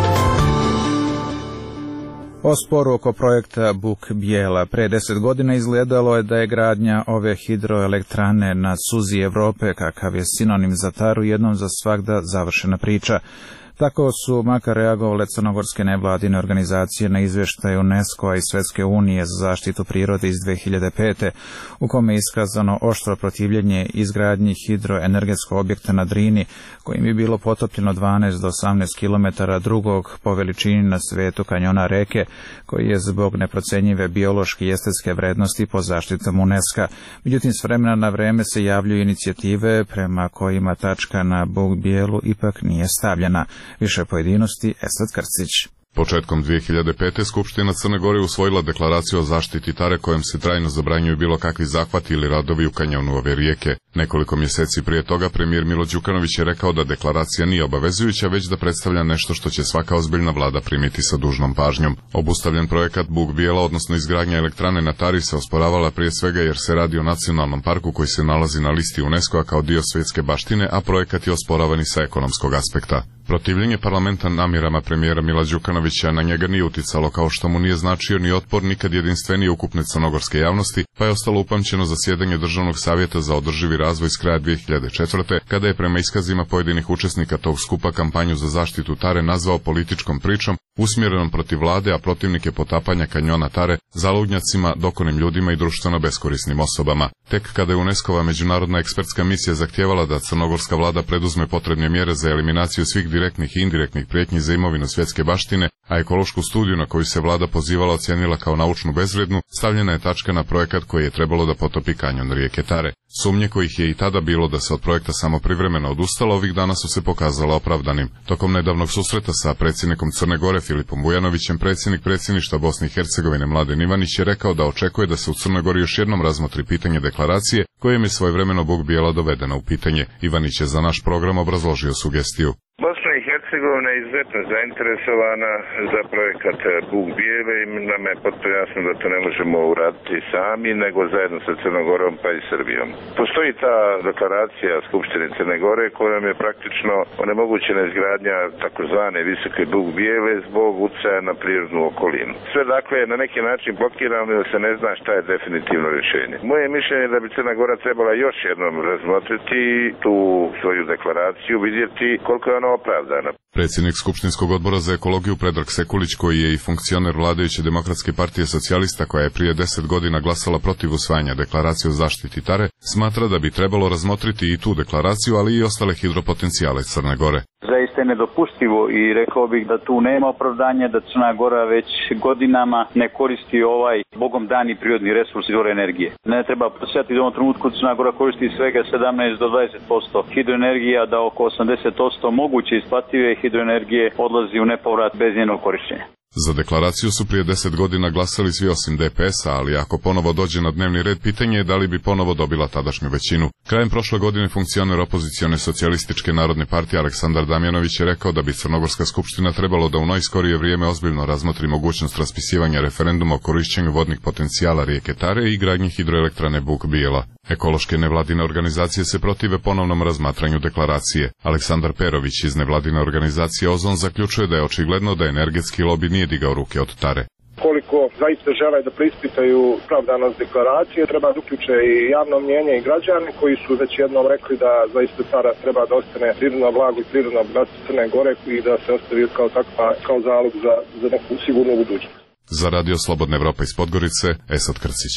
O sporu oko projekta Buk Bijela. Pre deset godina izgledalo je da je gradnja ove hidroelektrane na suzi Evrope, kakav je sinonim za Taru, jednom za svagda završena priča. Tako su makar reagovale crnogorske nevladine organizacije na izvještaj UNESCO-a i Svetske unije za zaštitu prirode iz dve hiljade pete. u kome je iskazano oštro protivljenje izgradnji hidroenergetskog objekta na Drini, kojim bi bilo potopljeno dvanaest do osamnaest kilometara drugog po veličini na svetu kanjona reke, koji je zbog neprocenjive biološke i estetske vrednosti pod zaštitom UNESCO-a. Međutim, s vremena na vreme se javljaju inicijative prema kojima tačka na Buk Bijelu ipak nije stavljena. Više pojedinosti, Esad Krcić. Početkom dve hiljade pete. Skupština Crne Gore usvojila deklaraciju o zaštiti Tare kojom se trajno zabranjuju bilo kakvi zahvati ili radovi u kanjonu ove rijeke. Nekoliko mjeseci prije toga premijer Milo Đukanović je rekao da deklaracija nije obavezujuća, već da predstavlja nešto što će svaka ozbiljna vlada primiti sa dužnom pažnjom. Obustavljen projekat Buk Bijela, odnosno izgradnja elektrane na Tari, se osporavala prije svega jer se radi o nacionalnom parku koji se nalazi na listi UNESCO-a kao dio svjetske baštine, a projekat je osporavan i sa ekonomskog aspekta. Protivljenje parlamenta namjerama premijera Mila Đukanovića na njega nije uticalo, kao što mu nije značio ni otpor nikad jedinstvenije ukupne crnogorske javnosti, pa je ostalo upamćeno zasjedanje Državnog savjeta za održivi razvoj s kraja dve hiljade četvrte. kada je prema iskazima pojedinih učesnika tog skupa kampanju za zaštitu Tare nazvao političkom pričom, usmjerenom protiv vlade, a protivnike potapanja kanjona Tare zaludnjacima, dokonim ljudima i društveno beskorisnim osobama. Tek kada je UNESCO-va međunarodna ekspertska misija zahtijevala da crnogorska vlada preduzme potrebne mjere za eliminaciju svih direktnih i indirektnih prijetnji za imovinu svjetske baštine, a ekološku studiju na koju se vlada pozivala ocijenila kao naučnu bezvrednu, stavljena je tačka na projekat koji je trebalo da potopi kanjon rijeke Tare. Sumnje kojih je i tada bilo da se od projekta samo privremeno odustalo, ovih dana su se pokazala opravdanim. Tokom nedavnog susreta sa predsjednikom Crne Gore Filipom Bujanovićem, predsjednik predsjedništva Bosne i Hercegovine Mladen Ivanić je rekao da očekuje da se u Crnoj Gori još jednom razmotri pitanje deklaracije kojem je svojevremeno Buk Bijela dovedena u pitanje. Ivanić je za naš program obrazložio sugestiju. Bosna i Hercegovina je izuzetno zainteresovana za projekat Buk Bijele i nam je potpuno jasno da to ne možemo uraditi sami, nego zajedno sa Crnogorom pa i Srbijom. Postoji ta deklaracija Skupštine Crne Gore kojom je praktično onemogućena izgradnja takozvane visoke Buk Bijele zbog utjecaja na prirodnu okolinu. Sve dakle na neki način blokirano jer se ne zna šta je definitivno rješenje. Moje mišljenje je da bi Crna Gora trebala još jednom razmotriti tu svoju deklaraciju, vidjeti koliko je ona opravdana. Predsjednik Skupštinskog odbora za ekologiju Predrag Sekulić, koji je i funkcioner vladajuće Demokratske partije socijalista koja je prije deset godina glasala protiv usvajanja deklaracije o zaštiti Tare, smatra da bi trebalo razmotriti i tu deklaraciju, ali i ostale hidropotencijale Crne Gore. Zaista je nedopustivo i rekao bih da tu nema opravdanja, da Crna Gora već godinama ne koristi ovaj bogom dani prirodni resurs izvora energije. Ne treba podsjetiti da u ovom trenutku Crna Gora koristi svega sedamnaest do dvadeset posto hidroenergija, da oko osamdeset posto moguće isplative hidroenergije odlazi u nepovrat bez njenog korištenja. Za deklaraciju su prije deset godina glasali svi osim D P S-a, ali ako ponovo dođe na dnevni red, pitanje je da li bi ponovo dobila tadašnju većinu. Krajem prošle godine funkcioner opozicione socijalističke narodne partije Aleksandar Damjanović je rekao da bi Crnogorska skupština trebalo da u najskorije vrijeme ozbiljno razmotri mogućnost raspisivanja referenduma o korišćenju vodnih potencijala rijeke Tare i gradnji hidroelektrane Buk Bijela. Ekološke nevladine organizacije se protive ponovnom razmatranju deklaracije. Aleksandar Perović iz nevladine organizacije Ozon zaključuje da je očigledno da energetski lobi nije digao ruke od Tare. Koliko zaista žele da preispitaju opravdanost deklaracije, treba da uključe i javno mnjenje i građani koji su već jednom rekli da zaista Tara treba da ostane prirodno blago i prirodno bogatstvo Crne Gore i da se ostavi kao takva, kao zalog za, za neku sigurnu budućnost. Za radio Slobodna Evropa iz Podgorice, Esad Krcić.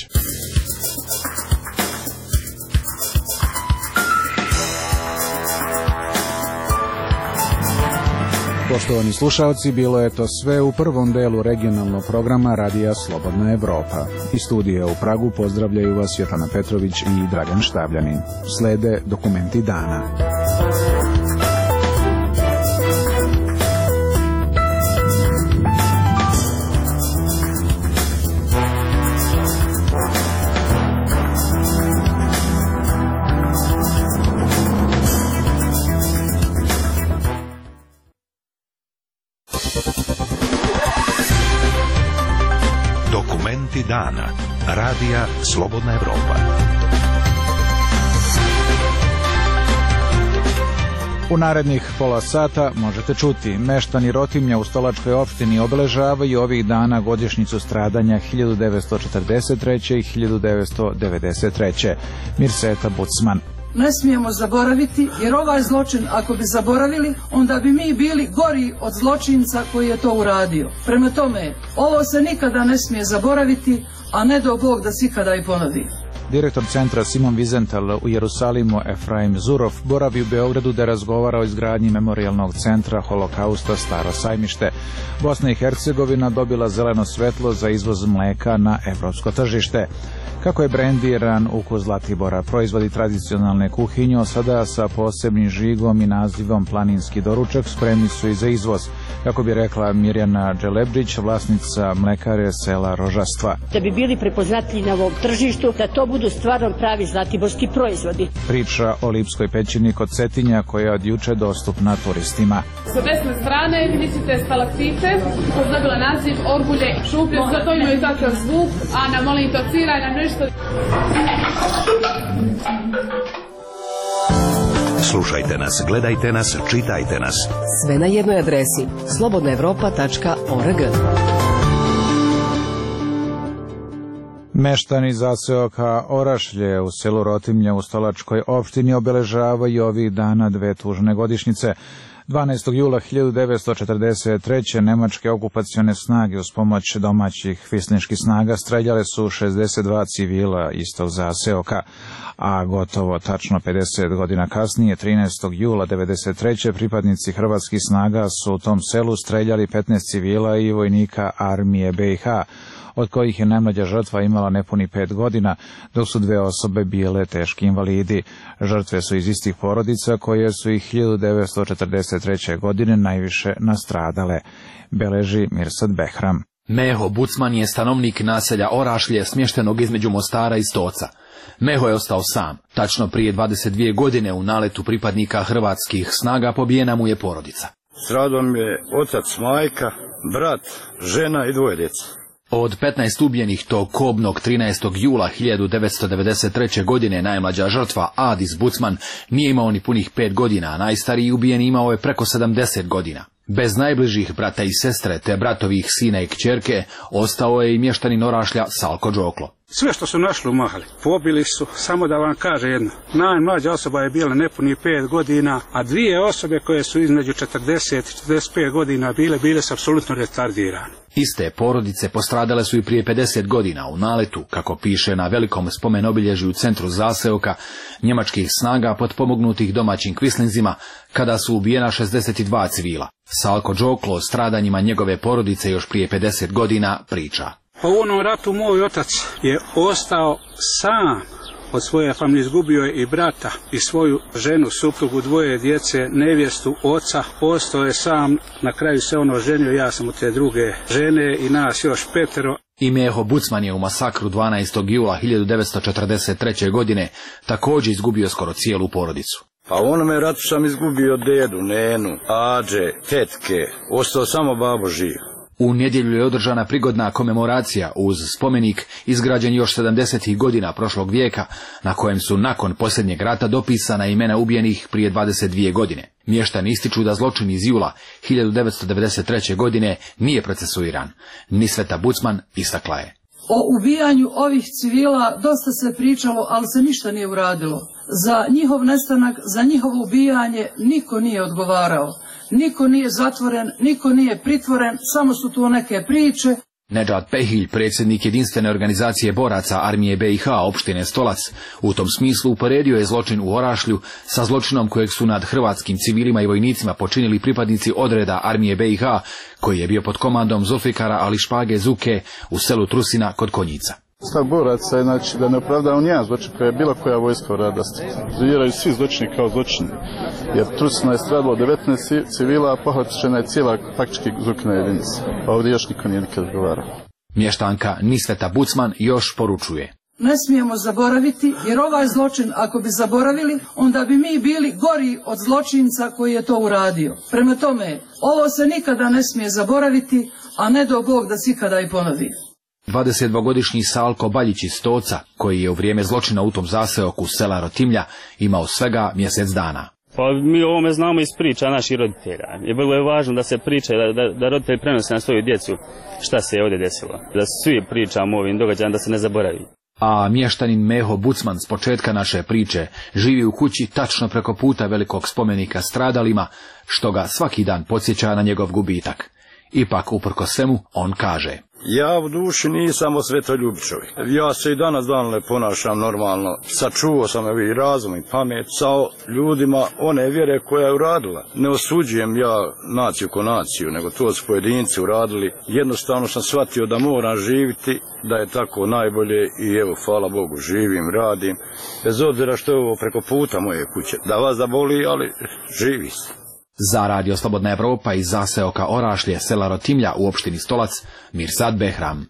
Poštovani slušalci, bilo je to sve u prvom delu regionalnog programa Radija Slobodna Evropa. Iz studija u Pragu pozdravljaju vas Svetlana Petrović i Dragan Štavljanin. Slede dokumenti dana. Dokumenti dana. Radija Slobodna Evropa. U narednih pola sata možete čuti: meštani Rotimlja u Stolačkoj opštini obeležavaju ovih dana godišnjicu stradanja hiljadu devetsto četrdeset treće. i hiljadu devetsto devedeset treće. Mirseta Bucman. Ne smijemo zaboraviti, jer ovaj zločin, ako bi zaboravili, onda bi mi bili gori od zločinca koji je to uradio. Prema tome, ovo se nikada ne smije zaboraviti, a ne do Bog da se ikada i ponovi. Direktor centra Simon Wiesenthal u Jerusalimu Efraim Zurov boravi u Beogradu da razgovara o izgradnji memorijalnog centra Holokausta Staro Sajmište. Bosna i Hercegovina dobila zeleno svetlo za izvoz mleka na evropsko tržište. Kako je brendiran ukus Zlatibora, proizvodi tradicionalne kuhinje, sada sa posebnim žigom i nazivom Planinski doručak, spremni su i za izvoz. Kako bi rekla Mirjana Đelebrić, vlasnica mlekare sela Rožastva. Da bi bili prepoznatljivi na ovom tržištu, da to budu stvarno pravi zlatiborski proizvodi. Priča o Lipskoj pećini kod Cetinja koja je od juče dostupna turistima. Sa desne strane vidite stalaktite koja je dobila naziv Orgulje šuplje, zato imaju takav zvuk, a na monitocira nam nešto. Slušajte nas, gledajte nas, čitajte nas. Sve na jednoj adresi: slobodna evropa tačka org. Meštani zaseoka Orašlje u selu Rotimlje u Stolačkoj opštini obeležavaju ovih dana dve tužne godišnjice. dvanaestog jula hiljadu devetsto četrdeset treće. nemačke okupacione snage uz pomoć domaćih kvislinških snaga streljale su šezdeset dva civila istog zaseoka, a gotovo tačno pedeset godina kasnije, trinaestog jula devedeset treće. pripadnici hrvatskih snaga su u tom selu streljali petnaest civila i vojnika armije be i ha, od kojih je najmlađa žrtva imala nepuni pet godina, dok su dve osobe bile teški invalidi. Žrtve su iz istih porodica koje su i hiljadu devetsto četrdeset treće. godine najviše nastradale, beleži Mirsad Behram. Meho Bucman je stanovnik naselja Orašlje smještenog između Mostara i Stoca. Meho je ostao sam. Tačno prije dvadeset dvije godine u naletu pripadnika hrvatskih snaga pobijena mu je porodica. Stradao mi je otac, majka, brat, žena i dvoje djece. Od petnaest ubijenih tog kobnog trinaestog jula hiljadu devetsto devedeset treće. godine najmlađa žrtva Adis Bucman nije imao ni punih pet godina, a najstariji ubijeni imao je preko sedamdeset godina. Bez najbližih brata i sestre te bratovih sina i kćerke ostao je i mještanin Orašlja Salko Đoklo. Sve što su našli u mahali, pobili su, samo da vam kaže jedno. Najmlađa osoba je bila nepuni pet godina, a dvije osobe koje su između četrdeset i četrdeset pet godina bile, bile su apsolutno retardirane. Iste porodice postradale su i prije pedeset godina u naletu, kako piše na velikom spomen obilježju u centru zaseoka njemačkih snaga potpomognutih domaćim kvislinzima, kada su ubijena šezdeset dva civila. Salko Đoklo o stradanjima njegove porodice još prije pedeset godina priča. Pa u onom ratu moj otac je ostao sam od svoje familije, izgubio je i brata i svoju ženu, suprugu, dvoje djece, nevjestu, oca, ostao je sam, na kraju se ono ženio, ja sam od te druge žene i nas još petero. I Meho Bucman je u masakru dvanaestog jula hiljadu devetsto četrdeset treće. godine također izgubio skoro cijelu porodicu. Pa u onome ratu sam izgubio dedu, nenu, ađe, tetke, ostao samo babo živ. U nedjelju je održana prigodna komemoracija uz spomenik izgrađen još sedamdesetih godina prošlog vijeka, na kojem su nakon posljednjeg rata dopisana imena ubijenih prije dvadeset dvije godine. Mještani ističu da zločin iz jula hiljadu devetsto devedeset treće. godine nije procesuiran. Nisveta Bucman istakla je: o ubijanju ovih civila dosta se pričalo, ali se ništa nije uradilo. Za njihov nestanak, za njihovo ubijanje niko nije odgovarao. Niko nije zatvoren, niko nije pritvoren, samo su tu neke priče. Nedžad Pehilj, predsjednik jedinstvene organizacije boraca Armije B i H opštine Stolac, u tom smislu uporedio je zločin u Orašlju sa zločinom kojeg su nad hrvatskim civilima i vojnicima počinili pripadnici odreda Armije B i H, koji je bio pod komandom Zulfikara Ali Špage Zuke u selu Trusina kod Konjica. Stav boraca je znači da ne opravdava nijedan zločin koja je bilo koja vojska urada. Zviraju svi zločini kao zločini. Jer Trusina je stradilo devetnaest civila, a pohapšena je cijela faktički Zukina jedinica. A ovdje još niko nije nikad odgovarao. Mještanka Nisveta Bucman još poručuje. Ne smijemo zaboraviti, jer ovaj zločin, ako bi zaboravili, onda bi mi bili gori od zločinca koji je to uradio. Prema tome, ovo se nikada ne smije zaboraviti, a ne do Bog da se ikada i ponovi. dvadesetdvogodišnji Salko Baljić iz Stoca, koji je u vrijeme zločina u tom zaseoku sela Rotimlja imao svega mjesec dana. Pa mi o ovome znamo iz priča naših roditelja. I bilo je važno da se priča, da, da, da roditelji prenose na svoju djecu šta se je ovdje desilo. Da svi pričamo o ovim događajima, da se ne zaboravi. A mještanin Meho Bucman s početka naše priče živi u kući tačno preko puta velikog spomenika stradalima, što ga svaki dan podsjeća na njegov gubitak. Ipak, uprkos svemu, on kaže. Ja u duši nisam osvetoljubi čovjek. Ja se i danas dan ne ponašam normalno. Sačuvao sam i razum i pamet sa ljudima one vjere koja je uradila. Ne osuđujem ja naciju ko naciju, nego to su pojedinci uradili. Jednostavno sam shvatio da moram živjeti, da je tako najbolje i evo, hvala Bogu, živim, radim. Bez obzira što je ovo preko puta moje kuće. Da vas zaboli, ali živi se. Za Radio Slobodna Evropa iz zaseoka Orašlje, sela Rotimlja u opštini Stolac, Mirsad Behram.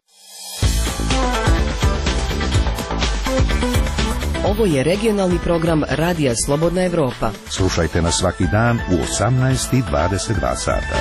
Ovo je regionalni program Radija Slobodna Evropa. Slušajte nas svaki dan u osamnaest i dvadeset dva sata.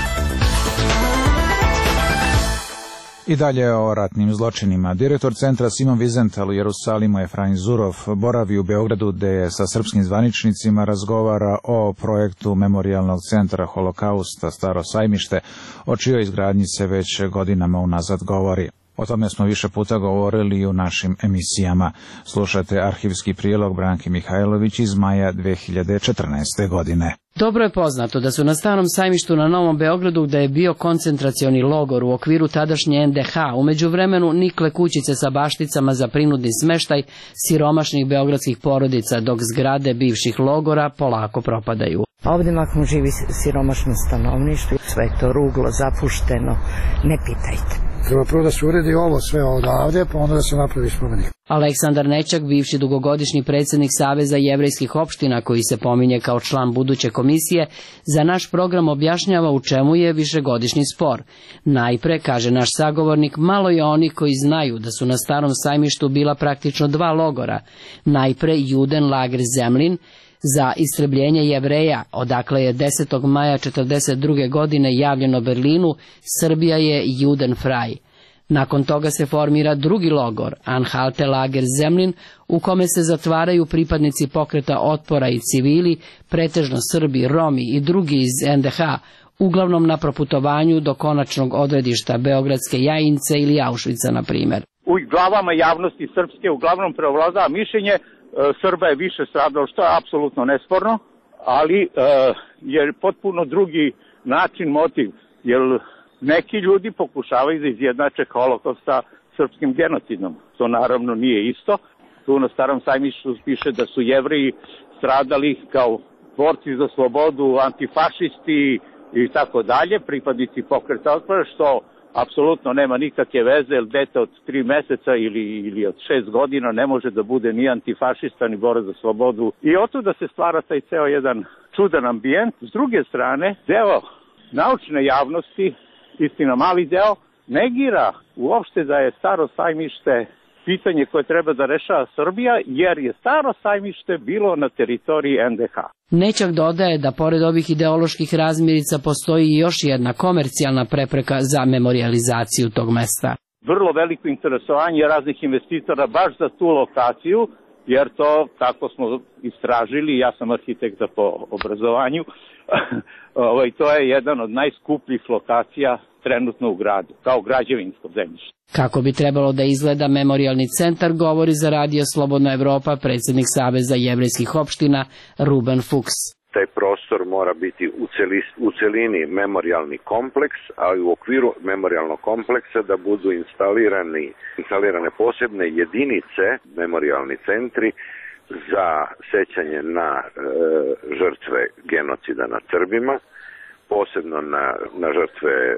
I dalje o ratnim zločinima. Direktor centra Simon Wiesenthal u Jerusalimu Efraim Zurov boravi u Beogradu gde je sa srpskim zvaničnicima razgovara o projektu Memorijalnog centra Holokausta Staro Sajmište, o čijoj izgradnji se već godinama unazad govori. O tome smo više puta govorili i u našim emisijama. Slušate arhivski prilog Branki Mihajlović iz maja dve hiljade četrnaeste. godine. Dobro je poznato da su na Starom sajmištu na Novom Beogradu, gde je bio koncentracioni logor u okviru tadašnje en de ha, u međuvremenu nikle kućice sa bašticama za prinudni smeštaj siromašnih beogradskih porodica, dok zgrade bivših logora polako propadaju. Ovdje mahom živi siromašno stanovništvo, sve je to ruglo, zapušteno, ne pitajte. Treba prvo da se uredi ovo sve odavde, pa onda da se napravi spomenik. Aleksandar Nećak, bivši dugogodišnji predsjednik Saveza jevrejskih opština, koji se pominje kao član buduće komisije, za naš program objašnjava u čemu je višegodišnji spor. Najpre, kaže naš sagovornik, malo je oni koji znaju da su na Starom sajmištu bila praktično dva logora. Najpre Judenlager Zemlin, za istrebljenje Jevreja, odakle je desetog maja četrdeset druge. godine javljeno Berlinu, Srbija je Judenfrei. Nakon toga se formira drugi logor, Anhaltelager Zemlin, u kome se zatvaraju pripadnici pokreta otpora i civili, pretežno Srbi, Romi i drugi iz en de ha, uglavnom na proputovanju do konačnog odredišta Beogradske Jajince ili Auschwitza, na primjer. U glavama javnosti srpske uglavnom preovladava mišljenje Srba je više stradalo, što je apsolutno nesporno, ali e, je potpuno drugi način, motiv, jer neki ljudi pokušavaju da izjednače holokaust sa srpskim genocidom. To naravno nije isto. Tu na Starom sajmištu piše da su Jevreji stradali kao borci za slobodu, antifašisti i tako dalje, pripadnici pokreta otpora, što apsolutno nema nikakve veze, jer dete od tri meseca ili, ili od šest godina ne može da bude ni antifašista, ni borac za slobodu. I oto da se stvara taj ceo jedan čudan ambijent. S druge strane, deo naučne javnosti, istina mali deo, negira uopšte da je Staro sajmište pitanje koje treba da rešava Srbija, jer je Staro sajmište bilo na teritoriji en de ha. Nećak dodaje da pored ovih ideoloških razmirica postoji i još jedna komercijalna prepreka za memorializaciju tog mesta. Vrlo veliko interesovanje raznih investitora baš za tu lokaciju, jer to, tako smo istražili, ja sam arhitekta po obrazovanju, ovaj, to je jedan od najskupljih lokacija trenutno u gradu, kao građevinsko zemljište. Kako bi trebalo da izgleda memorijalni centar, govori za Radio Slobodna Evropa predsjednik Saveza jevrejskih opština Ruben Fuchs. taj prostor mora biti u, celi, u celini memorijalni kompleks, ali u okviru memorijalnog kompleksa da budu instalirani, instalirane posebne jedinice, memorijalni centri, za sećanje na e, žrtve genocida nad Srbima, posebno na, na žrtve e,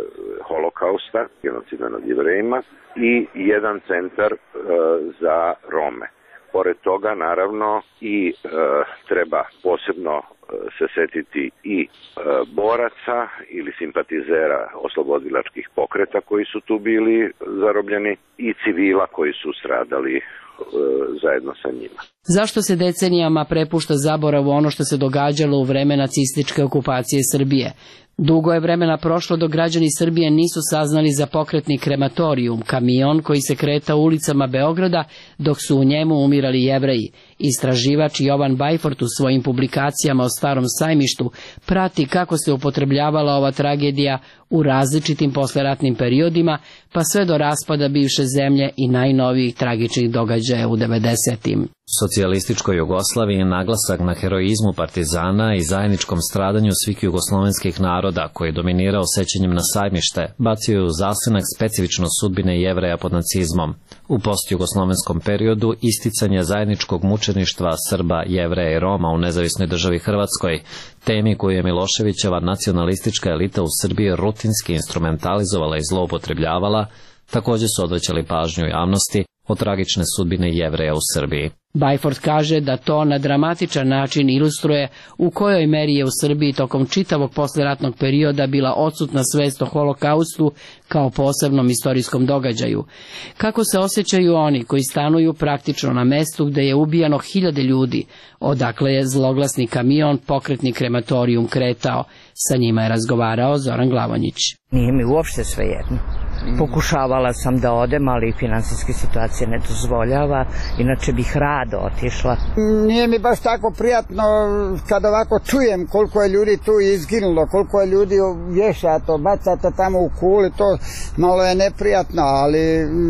holokausta, genocida nad Jevrejima, i jedan centar e, za Rome. Pored toga, naravno, i e, treba posebno e, se setiti i e, boraca ili simpatizera oslobodilačkih pokreta koji su tu bili zarobljeni i civila koji su stradali e, zajedno sa njima. Zašto se decenijama prepušta zaboravu ono što se događalo u vreme nacističke okupacije Srbije? Dugo je vremena prošlo dok građani Srbije nisu saznali za pokretni krematorijum, kamion koji se kreta ulicama Beograda dok su u njemu umirali Jevreji. Istraživač Jovan Bajfort u svojim publikacijama o Starom sajmištu prati kako se upotrebljavala ova tragedija u različitim posleratnim periodima, pa sve do raspada bivše zemlje i najnovijih tragičnih događaja u devedesetim. Socijalističkoj Jugoslaviji naglasak na heroizmu partizana i zajedničkom stradanju svih jugoslovenskih naroda koji je dominirao sećanjem na sajmište, bacio je u zasenak specifično sudbine Jevreja pod nacizmom. U postjugoslovenskom periodu isticanje zajedničkog mučeništva Srba, Jevreja i Roma u nezavisnoj državi Hrvatskoj, temi koju je Miloševićeva nacionalistička elita u Srbiji rutinski instrumentalizovala i zloupotrebljavala, također su odvraćali pažnju javnosti o tragične sudbine Jevreja u Srbiji. Bajfort kaže da to na dramatičan način ilustruje u kojoj meri je u Srbiji tokom čitavog posleratnog perioda bila odsutna svest o holokaustu kao posebnom istorijskom događaju. Kako se osjećaju oni koji stanuju praktično na mestu gde je ubijano hiljade ljudi, odakle je zloglasni kamion pokretni krematorijum kretao. Sa njima je razgovarao Zoran Glavonjić. Nije mi uopšte svejedno. Pokušavala sam da odem, ali finansijska situacija ne dozvoljava, inače bih rado otišla. Nije mi baš tako prijatno kad ovako čujem koliko je ljudi tu izginulo, koliko je ljudi vješato, bacato tamo u kuli, to malo je neprijatno, ali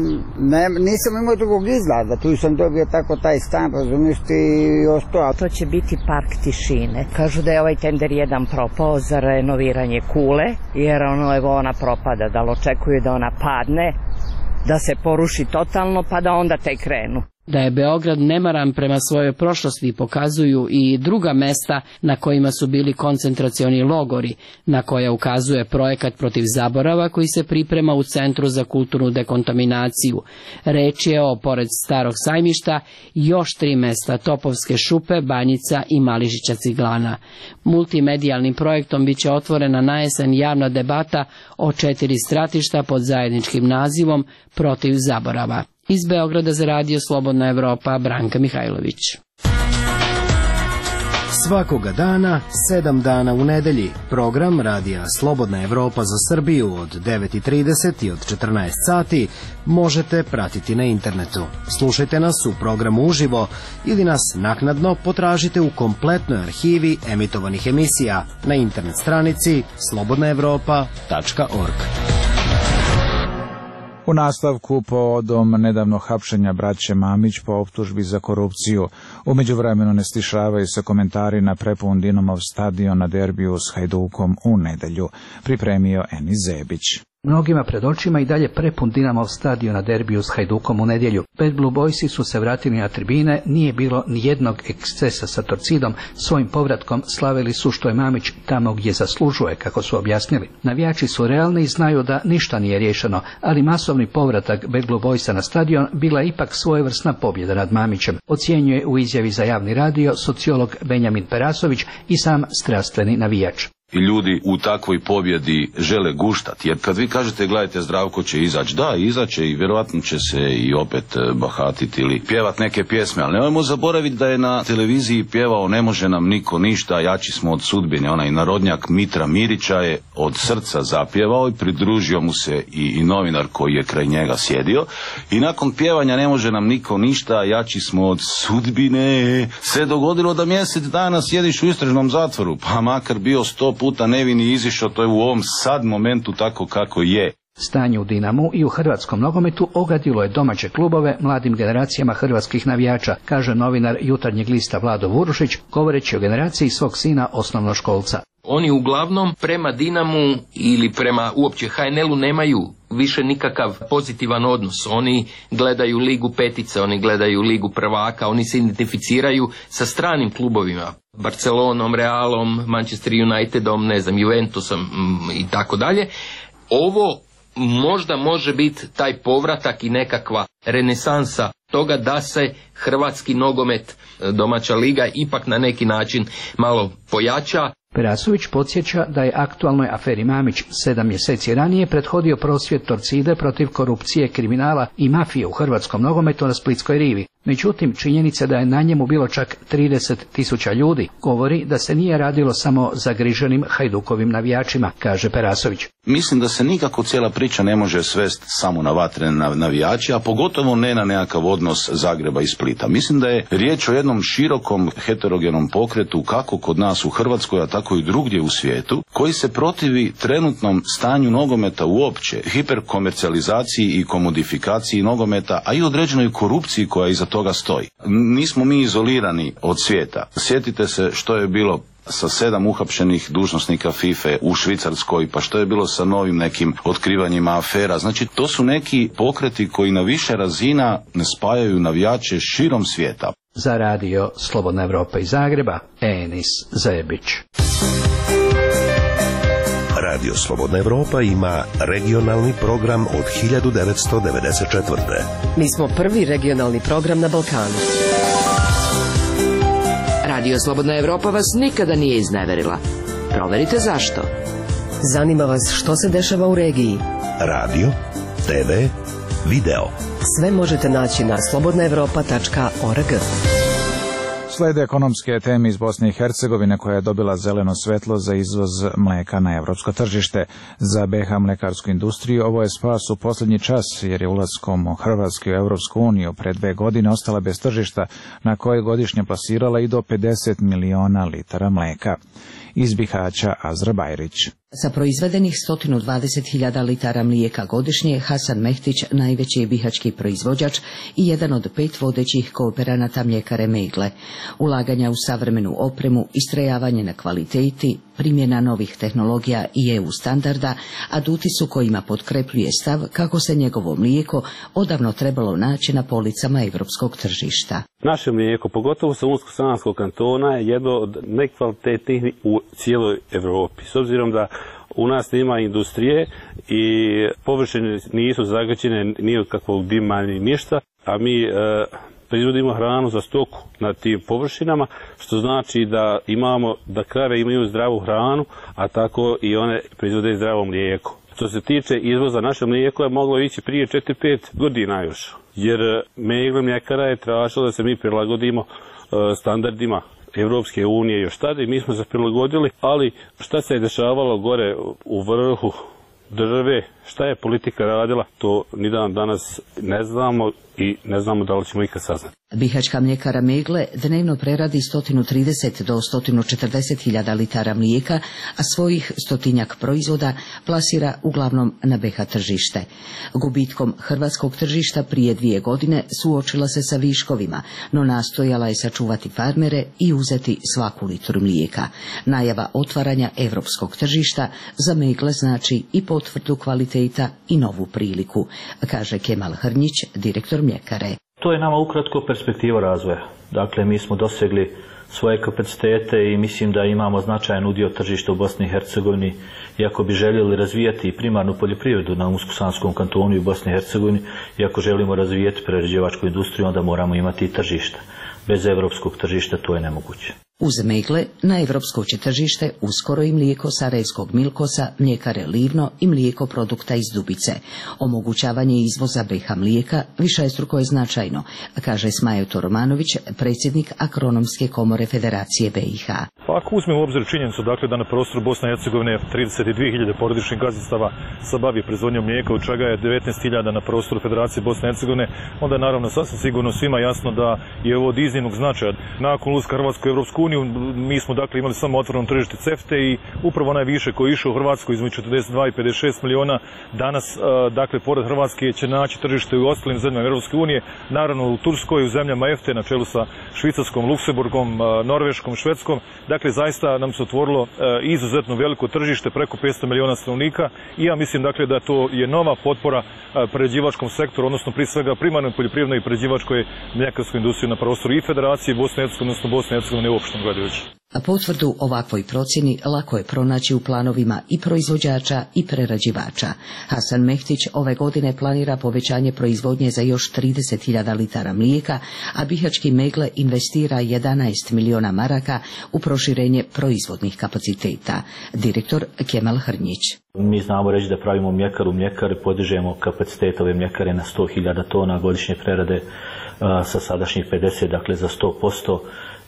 ne, nisam imao drugog izlaza, tu sam dobio tako taj stan, razumiješ ti, i ostao. To će biti park tišine. Kažu da je ovaj tender jedan propao za renoviranje kule, jer ono evo ona propada, da li očekuju da ona padne, da se poruši totalno, pa da onda tek krenu. Da je Beograd nemaran prema svojoj prošlosti pokazuju i druga mesta na kojima su bili koncentracioni logori, na koja ukazuje projekat protiv zaborava koji se priprema u Centru za kulturnu dekontaminaciju. Reč je o, pored Starog sajmišta, još tri mesta: Topovske šupe, Banjica i Mališića Ciglana. Multimedijalnim projektom biće otvorena na jesen javna debata o četiri stratišta pod zajedničkim nazivom Protiv zaborava. Iz Beograda za radio Slobodna Evropa, Branka Mihajlović. Svakoga dana, sedam dana u nedelji, program radija Slobodna Evropa za Srbiju od devet i trideset i od četrnaest sati možete pratiti na internetu. Slušajte nas u programu uživo ili nas naknadno potražite u kompletnoj arhivi emitovanih emisija na internet stranici slobodna evropa tačka org. U nastavku povodom nedavno hapšenja braće Mamić po optužbi za korupciju, u međuvremenu ne stišavaju se komentari na prepun Dinamov stadion na derbiju s Hajdukom u nedelju, pripremio Eni Zebić. Mnogima pred očima i dalje prepun Dinamov stadion na derbiju s Hajdukom u nedjelju. Bad Blue Boysi su se vratili na tribine, nije bilo ni jednog ekscesa sa Torcidom, svojim povratkom slavili su što je Mamić tamo gdje zaslužuje, kako su objasnili. Navijači su realni i znaju da ništa nije riješeno, ali masovni povratak Bad Blue Boysa na stadion bila je ipak svojevrsna pobjeda nad Mamićem, ocjenjuje u izjavi za javni radio sociolog Benjamin Perasović i sam strastveni navijač. I ljudi u takvoj pobjedi žele guštati, jer kad vi kažete gledajte Zdravko će izaći, da izaće i vjerojatno će se i opet bahatiti ili pjevat neke pjesme, ali nemojmo zaboraviti da je na televiziji pjevao Ne može nam niko ništa, jači smo od sudbine, onaj narodnjak Mitra Mirića je od srca zapjevao i pridružio mu se i, i novinar koji je kraj njega sjedio i nakon pjevanja Ne može nam niko ništa, jači smo od sudbine, se dogodilo da mjesec dana sjediš u istražnom zatvoru, pa makar bio sto puta nevini izišao, to je u ovom sad momentu tako kako je. Stanje u Dinamu i u hrvatskom nogometu ogadilo je domaće klubove mladim generacijama hrvatskih navijača, kaže novinar Jutarnjeg lista Vlado Vurušić, govoreći o generaciji svog sina osnovnoškolca. Oni uglavnom prema Dinamu ili prema uopće ha en el-u nemaju više nikakav pozitivan odnos. Oni gledaju ligu petice, oni gledaju ligu prvaka, oni se identificiraju sa stranim klubovima. Barcelonom, Realom, Manchester Unitedom, ne znam, Juventusom i tako dalje. Ovo možda može biti taj povratak i nekakva renesansa toga da se hrvatski nogomet, domaća liga, ipak na neki način malo pojača. Perasović podsjeća da je aktualnoj aferi Mamić sedam mjeseci ranije prethodio prosvjed Torcide protiv korupcije, kriminala i mafije u hrvatskom nogometu na Splitskoj rivi. Međutim, činjenica da je na njemu bilo čak trideset tisuća ljudi govori da se nije radilo samo zagriženim Hajdukovim navijačima, kaže Perasović. Mislim da se nikako cijela priča ne može svesti samo na vatrene navijače, a pogotovo ne na nekakav odnos Zagreba i Splita. Mislim da je riječ o jednom širokom heterogenom pokretu kako kod nas u Hrvatskoj, a tako i drugdje u svijetu, koji se protivi trenutnom stanju nogometa uopće, hiperkomercijalizaciji i komodifikaciji nogometa, a i određenoj korupciji koja iza toga stoji. Nismo mi izolirani od svijeta. Sjetite se što je bilo sa sedam uhapšenih dužnosnika FIFA u Švicarskoj, pa što je bilo sa novim nekim otkrivanjima afera. Znači, to su neki pokreti koji na više razina ne spajaju navijače širom svijeta. Za radio Slobodna Evropa iz Zagreba, Enis Zajebić. Radio Slobodna Evropa ima regionalni program od hiljadu devetsto devedeset četvrte. Mi smo prvi regionalni program na Balkanu. Radio Slobodna Evropa vas nikada nije izneverila. Proverite zašto. Zanima vas što se dešava u regiji. Radio, te ve, video. Sve možete naći na slobodna evropa tačka org. Slede ekonomske teme iz Bosne i Hercegovine koja je dobila zeleno svetlo za izvoz mleka na evropsko tržište. Za be ha mlekarsku industriju ovo je spas u posljednji čas jer je ulaskom Hrvatske u Evropsku uniju pre dve godine ostala bez tržišta na koje godišnje plasirala i do pedeset miliona litara mleka. Iz Bihaća Azra Bajrić. Sa proizvedenih sto dvadeset hiljada litara mlijeka godišnje, Hasan Mehtić najveći je bihaćki proizvođač i jedan od pet vodećih kooperanata mljekare Megle. Ulaganja u savremenu opremu, istrajavanje na kvaliteti, primjena novih tehnologija i e u standarda, aduti su kojima potkrepljuje stav kako se njegovo mlijeko odavno trebalo naći na policama evropskog tržišta. Naše mlijeko, pogotovo sa Unsko-Sanskog kantona, je jedno od najkvalitetnijih u cijeloj Evropi. S obzirom da u nas nema industrije i površine nisu zagađene ni od kakvog dima ni ništa, a mi e, proizvodimo hranu za stoku na tim površinama, što znači da imamo, da krave imaju zdravu hranu, a tako i one proizvode zdravo mlijeko. Što se tiče izvoza, naše mlijeko je moglo ići prije četiri pet godina još, jer Megla mljekara je tražila da se mi prilagodimo e, standardima Evropske unije još tada i mi smo se prilagodili, ali šta se je dešavalo gore u vrhu države, šta je politika radila, to ni dan danas ne znamo i ne znamo da li ćemo ikad saznati. Bihaćka mljekara Megle dnevno preradi sto trideset do sto četrdeset hiljada litara mlijeka, a svojih stotinjak proizvoda plasira uglavnom na be ha tržište. Gubitkom hrvatskog tržišta prije dvije godine suočila se sa viškovima, no nastojala je sačuvati farmere i uzeti svaku litru mlijeka. Najava otvaranja evropskog tržišta za Megle znači i potvrdu kvaliteta i novu priliku, kaže Kemal Hrnjić, direktor mljekare. To je nama ukratko perspektiva razvoja. Dakle, mi smo dosegli svoje kapacitete i mislim da imamo značajan udio tržišta u Bosni i Hercegovini. Iako bi željeli razvijati primarnu poljoprivredu na Unsko-Sanskom kantonu i u Bosni i Hercegovini, i ako želimo razvijati prerađivačku industriju, onda moramo imati i tržište. Bez evropskog tržišta to je nemoguće. Uz Megle na evropsko će tržište uskoro i mlijeko sarajevskog Milkosa, mljekare Livno i mlijeko produkta iz Dubice. Omogućavanje izvoza be ha mlijeka višestruko je značajno, kaže Smajo Toromanović, predsjednik Agronomske komore Federacije be i ha. Pa ako uzmemo u obzir činjenicu dakle, da na prostoru Bosne i Hercegovine trideset dvije hiljade porodičnih gazdinstava se bavi proizvodnjom mlijeka, od čega je devetnaest hiljada na prostoru Federacije Bosne i Hercegovine, onda je naravno sasvim sigurno svima jasno da je ovo od iznimnog značaja. Nakon ulaska Hrvatske u Evropsku uniju mi smo dakle imali samo otvoreno tržište CEFTA i upravo onaj više koji je išao u Hrvatsku između četrdeset dva i pedeset šest miliona, danas dakle pored Hrvatske će naći tržište u ostalim zemljama Evropske unije, naravno u Turskoj, u zemljama EFTA na čelu sa Švicarskom, Luksemburgom, Norveškom, Švedskom. Dakle, zaista nam se otvorilo izuzetno veliko tržište, preko petsto miliona stanovnika i ja mislim dakle da to je nova potpora prerađivačkom sektoru, odnosno prije svega primarnoj poljoprivrednoj i prerađivačkoj mljekarskoj industriji na prostoru i Federacije Bosne i Hercegovine, odnosno Bosne i Hercegovine uopšteno gledajući. A potvrdu ovakvoj procjeni lako je pronaći u planovima i proizvođača i prerađivača. Hasan Mehtić ove godine planira povećanje proizvodnje za još trideset hiljada litara mlijeka, a Bihaćki Megle investira jedanaest miliona maraka u proširenje proizvodnih kapaciteta. Direktor Kemal Hrnjić. Mi znamo reći da pravimo mljekaru mljekare, podižemo kapacitet ove mljekare na sto hiljada tona godišnje prerade sa sadašnjih pedeset, dakle za sto posto.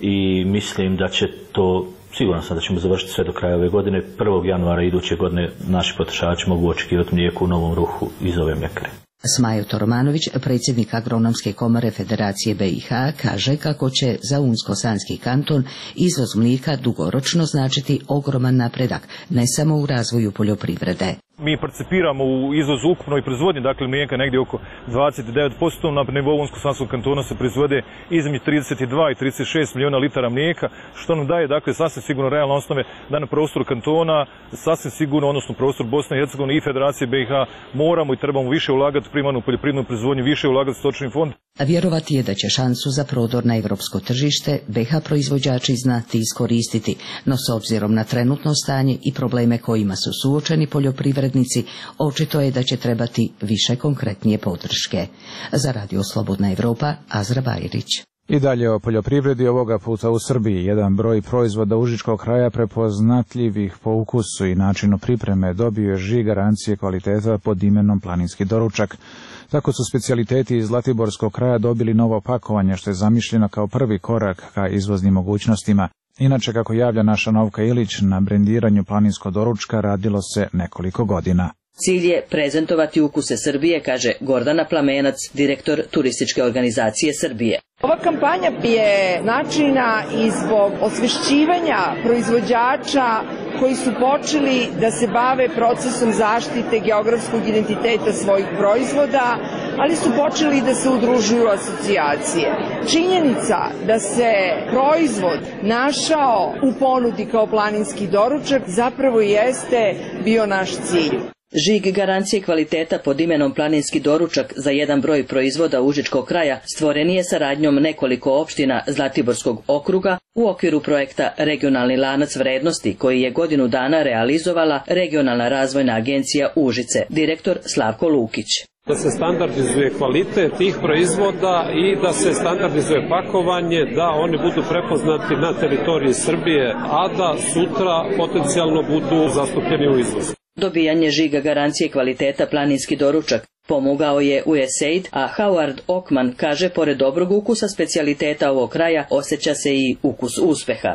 I mislim da će to, siguran sam da ćemo završiti sve do kraja ove godine. prvog januara iduće godine naši potrošači mogu očekivati mlijeko u novom ruhu iz ove mljekare. Smajo Toromanović, predsjednik Agronomske komore Federacije B i H, kaže kako će za Unsko-Sanski kanton izvoz mlijeka dugoročno značiti ogroman napredak, ne samo u razvoju poljoprivrede. Mi participiramo u izvozu ukupnoj proizvodnji, dakle mlijeka negdje oko dvadeset devet posto, na nivou Unsko-Sanskog kantona se proizvode između trideset dva i trideset šest miliona litara mlijeka, što nam daje dakle sasvim sigurno realne osnove da na prostoru kantona, sasvim sigurno, odnosno prostor Bosne i Hercegovine i Federacije B i H moramo i trebamo više ulagati u primarnu poljoprivrednu proizvodnju, više ulagati u stočni fond. A vjerovati je da će šansu za prodor na evropsko tržište B i H proizvođači znati iskoristiti, no s obzirom na trenutno stanje i probleme kojima su suočeni poljoprivrednici, očito je da će trebati više konkretnije podrške. Za Radio Slobodna Evropa, Azra Bajrić. I dalje o poljoprivredi, ovoga puta u Srbiji. Jedan broj proizvoda užičkog kraja prepoznatljivih po ukusu i načinu pripreme dobio je žig garancije kvaliteta pod imenom Planinski doručak. Tako su specijaliteti iz Zlatiborskog kraja dobili novo pakovanje, što je zamišljeno kao prvi korak ka izvoznim mogućnostima. Inače, kako javlja naša Novka Ilić, na brendiranju planinskog doručka radilo se nekoliko godina. Cilj je prezentovati ukuse Srbije, kaže Gordana Plamenac, direktor turističke organizacije Srbije. Ova kampanja je načina i zbog osvešćivanja proizvođača koji su počeli da se bave procesom zaštite geografskog identiteta svojih proizvoda, ali su počeli da se udružuju asocijacije. Činjenica da se proizvod našao u ponudi kao planinski doručak zapravo jeste bio naš cilj. Žig garancije kvaliteta pod imenom Planinski doručak za jedan broj proizvoda užičkog kraja stvoren je saradnjom nekoliko opština Zlatiborskog okruga u okviru projekta Regionalni lanac vrednosti koji je godinu dana realizovala Regionalna razvojna agencija Užice, direktor Slavko Lukić. Da se standardizuje kvalitet tih proizvoda i da se standardizuje pakovanje, da oni budu prepoznati na teritoriji Srbije, a da sutra potencijalno budu zastupljeni u izvozu. Dobijanje žiga garancije kvaliteta Planinski doručak pomogao je U S A I D, a Howard Ockman kaže, pored dobrog ukusa specijaliteta ovog kraja, osjeća se i ukus uspeha.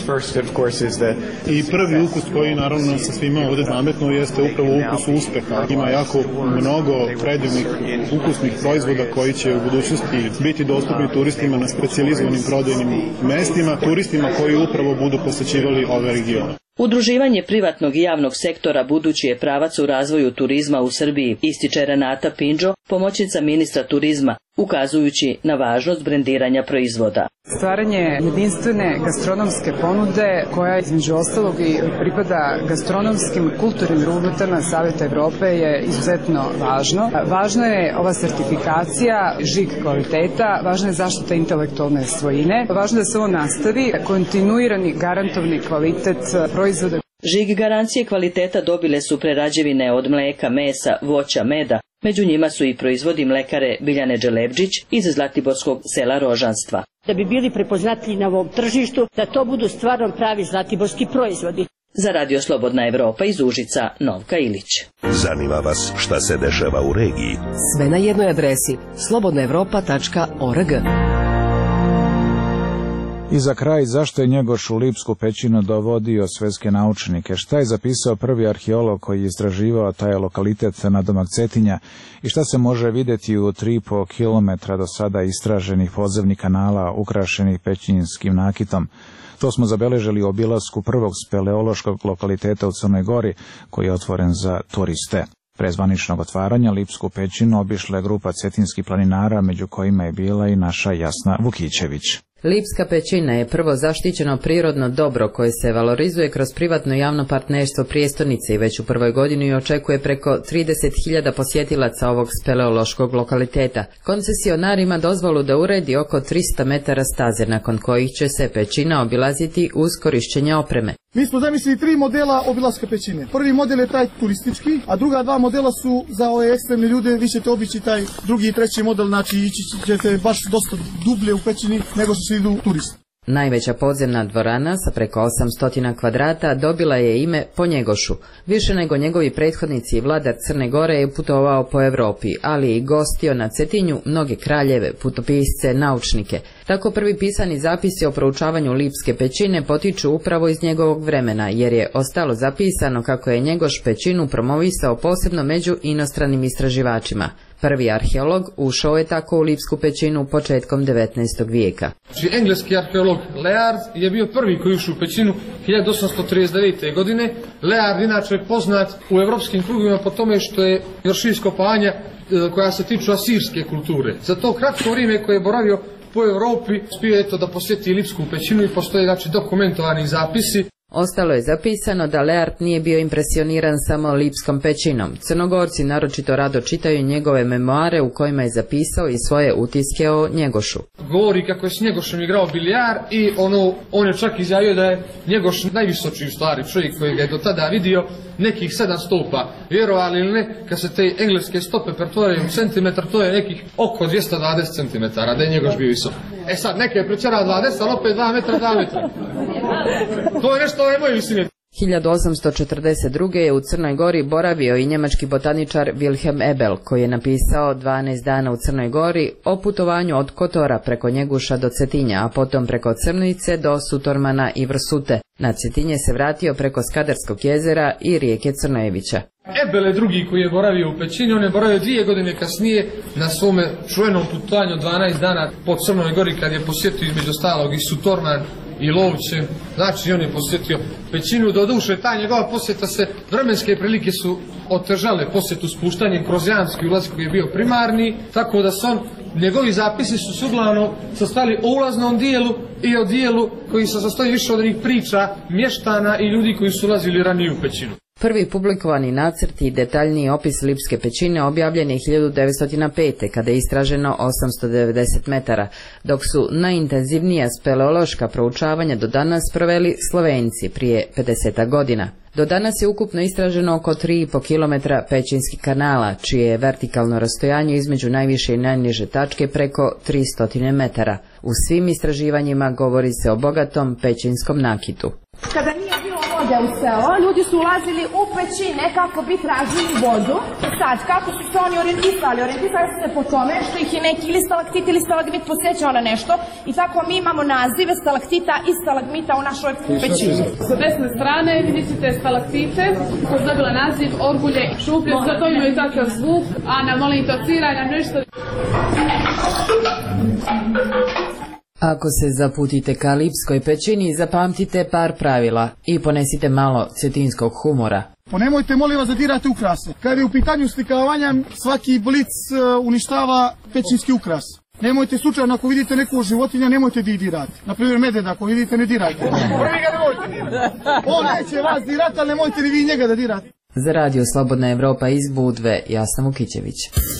I prvi ukus koji naravno se svima ovdje nametno jeste upravo ukus uspeha. Ima jako mnogo predivnih ukusnih proizvoda koji će u budućnosti biti dostupni turistima na specijalizovanim prodajnim mestima, turistima koji upravo budu posećivali ove regione. Udruživanje privatnog i javnog sektora budući je pravac u razvoju turizma u Srbiji, ističe Renata Pinđo, pomoćnica ministra turizma, ukazujući na važnost brendiranja proizvoda. Stvaranje jedinstvene gastronomske ponude koja između ostalog i pripada gastronomskim kulturnim rubotama Saveta Evrope je izuzetno važno. Važno je ova sertifikacija, žig kvaliteta, važna je zaštita intelektualne svojine, važno je da se ovo nastavi, kontinuirani garantovni kvalitet proizvoda. Žig garancije kvaliteta dobile su prerađevine od mleka, mesa, voća, meda. Među njima su i proizvodi mlekare Biljane Đelebđić iz Zlatiborskog sela Rožanstva. Da bi bili prepoznatljivi na ovom tržištu, da to budu stvarno pravi zlatiborski proizvodi. Za Radio Slobodna Evropa iz Užica, Novka Ilić. Zanima vas šta se dešava u regiji? Sve na jednoj adresi slobodna evropa tačka org. I za kraj, zašto je Njegoš u Lipsku pećinu dovodio svetske naučnike? Šta je zapisao prvi arheolog koji je istraživao taj lokalitet nadomak Cetinja i šta se može vidjeti u tri i po kilometra do sada istraženih podzemnih kanala ukrašenih pećinskim nakitom? To smo zabeležili u obilasku prvog speleološkog lokaliteta u Crnoj Gori koji je otvoren za turiste. Pre zvaničnog otvaranja Lipsku pećinu obišla je grupa cetinskih planinara, među kojima je bila i naša Jasna Vukićević. Lipska pećina je prvo zaštićeno prirodno dobro koje se valorizuje kroz privatno javno partnerstvo prijestolnice i već u prvoj godini očekuje preko trideset hiljada posjetilaca ovog speleološkog lokaliteta. Koncesionar ima dozvolu da uredi oko tristo metara staze, nakon kojih će se pećina obilaziti uz korišćenje opreme. Mi smo zamislili tri modela obilaska pećine. Prvi model je taj turistički, a druga dva modela su za ove ekstremne ljude. Vi ćete obići taj drugi i treći model, znači ići ćete baš dosta dublje u pećini nego što se idu turisti. Najveća podzemna dvorana sa preko osamsto kvadrata dobila je ime po Njegošu. Više nego njegovi prethodnici, vladar Crne Gore je putovao po Evropi, ali i gostio na Cetinju mnoge kraljeve, putopisce, naučnike. Tako prvi pisani zapisi o proučavanju Lipske pećine potiču upravo iz njegovog vremena, jer je ostalo zapisano kako je Njegoš pećinu promovisao posebno među inostranim istraživačima. Prvi arheolog ušao je tako u Lipsku pećinu početkom devetnaestog vijeka. Znači, engleski arheolog Leard je bio prvi koji ušao u pećinu hiljadu osamsto trideset devete. godine. Leard inače je poznat u evropskim krugovima po tome što je još iskopanja koja se tiču asirske kulture. Za to kratko vrijeme koje je boravio po Europi uspio je to da posjeti Lipsku pećinu i postoje znači dokumentovani zapisi. Ostalo je zapisano da Leard nije bio impresioniran samo Lipskom pećinom. Crnogorci naročito rado čitaju njegove memoare u kojima je zapisao i svoje utiske o Njegošu. Govori kako je s Njegošem igrao bilijar i ono, on je čak izjavio da je Njegoš najvisočiji u stvari čovjek koji ga je do tada vidio, nekih sedam stopa. Vjerovali ili ne, kad se te engleske stope pretvoraju u centimetar, to je nekih oko dvjesto dvadeset centimetara, da je Njegoš bio visok. E sad, neke je prečera dvadeset, ali opet dva metra, dva metra. To je nešto ove moje visine. hiljadu osamsto četrdeset druge. je u Crnoj Gori boravio i njemački botaničar Wilhelm Ebel, koji je napisao dvanaest dana u Crnoj Gori o putovanju od Kotora preko Njeguša do Cetinja, a potom preko Crnice do Sutormana i Vrsute. Na Cetinje se vratio preko Skadarskog jezera i rijeke Crnojevića. Ebel je drugi koji je boravio u pećini, on je boravio dvije godine kasnije na svome čuvenom putovanju dvanaest dana po Crnoj Gori kad je posjetio između ostalog i Sutorman i Lovće, znači on je posjetio pećinu. Do duše ta njegova posjeta se, vremenske prilike su otežale posjetu spuštanjem kroz Janski ulaz koji je bio primarni, tako da su on, njegovi zapisi su se uglavnom sastali o ulaznom dijelu i o dijelu koji se sastoji više od onih priča mještana i ljudi koji su ulazili ranije u pećinu. Prvi publikovani nacrt i detaljniji opis Lipske pećine objavljen je hiljadu devetsto pete. kada je istraženo osamsto devedeset metara, dok su najintenzivnija speleološka proučavanja do danas proveli Slovenci prije pedeset godina. Do danas je ukupno istraženo oko tri i po kilometra pećinskih kanala, čije je vertikalno rastojanje između najviše i najniže tačke preko tristo metara. U svim istraživanjima govori se o bogatom pećinskom nakitu. Kada nije bilo vode u selo, ljudi su ulazili u pećine kako bi tražili vodu. Sad, kako su se oni orijentisali? Orijentisali su se po tome što ih je neki ili stalaktit ili stalagmit posjećao na nešto i tako mi imamo nazive stalaktita i stalagmita u našoj pećini. Sa desne strane vidjet ćete stalaktite koji je dobila naziv orgulje i šuplje, zato imaju takav zvuk, a na monitorciranja nešto. Ako se zaputite ka Lipskoj pećini, zapamtite par pravila i ponesite malo cetinskog humora. Pa nemojte, molim vas, da dirate ukrase. Kad je u pitanju slikavanja, svaki blic uh, uništava pećinski ukras. Nemojte slučajno, ako vidite neku životinja, nemojte di dirati. Naprimjer, medveda, ako vidite, ne dirajte. Prvi ga nemojte dirati. On neće vas dirati, ali nemojte ni vi njega da dirate. Za radio Slobodna Evropa iz Budve, Jasna Vukićević.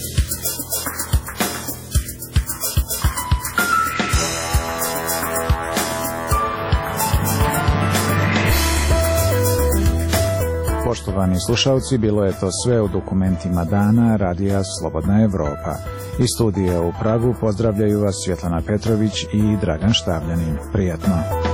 Poštovani slušalci, bilo je to sve u dokumentima dana Radija Slobodna Evropa. Iz studija u Pragu pozdravljaju vas Svjetlana Petrović i Dragan Štavljanin. Prijatno.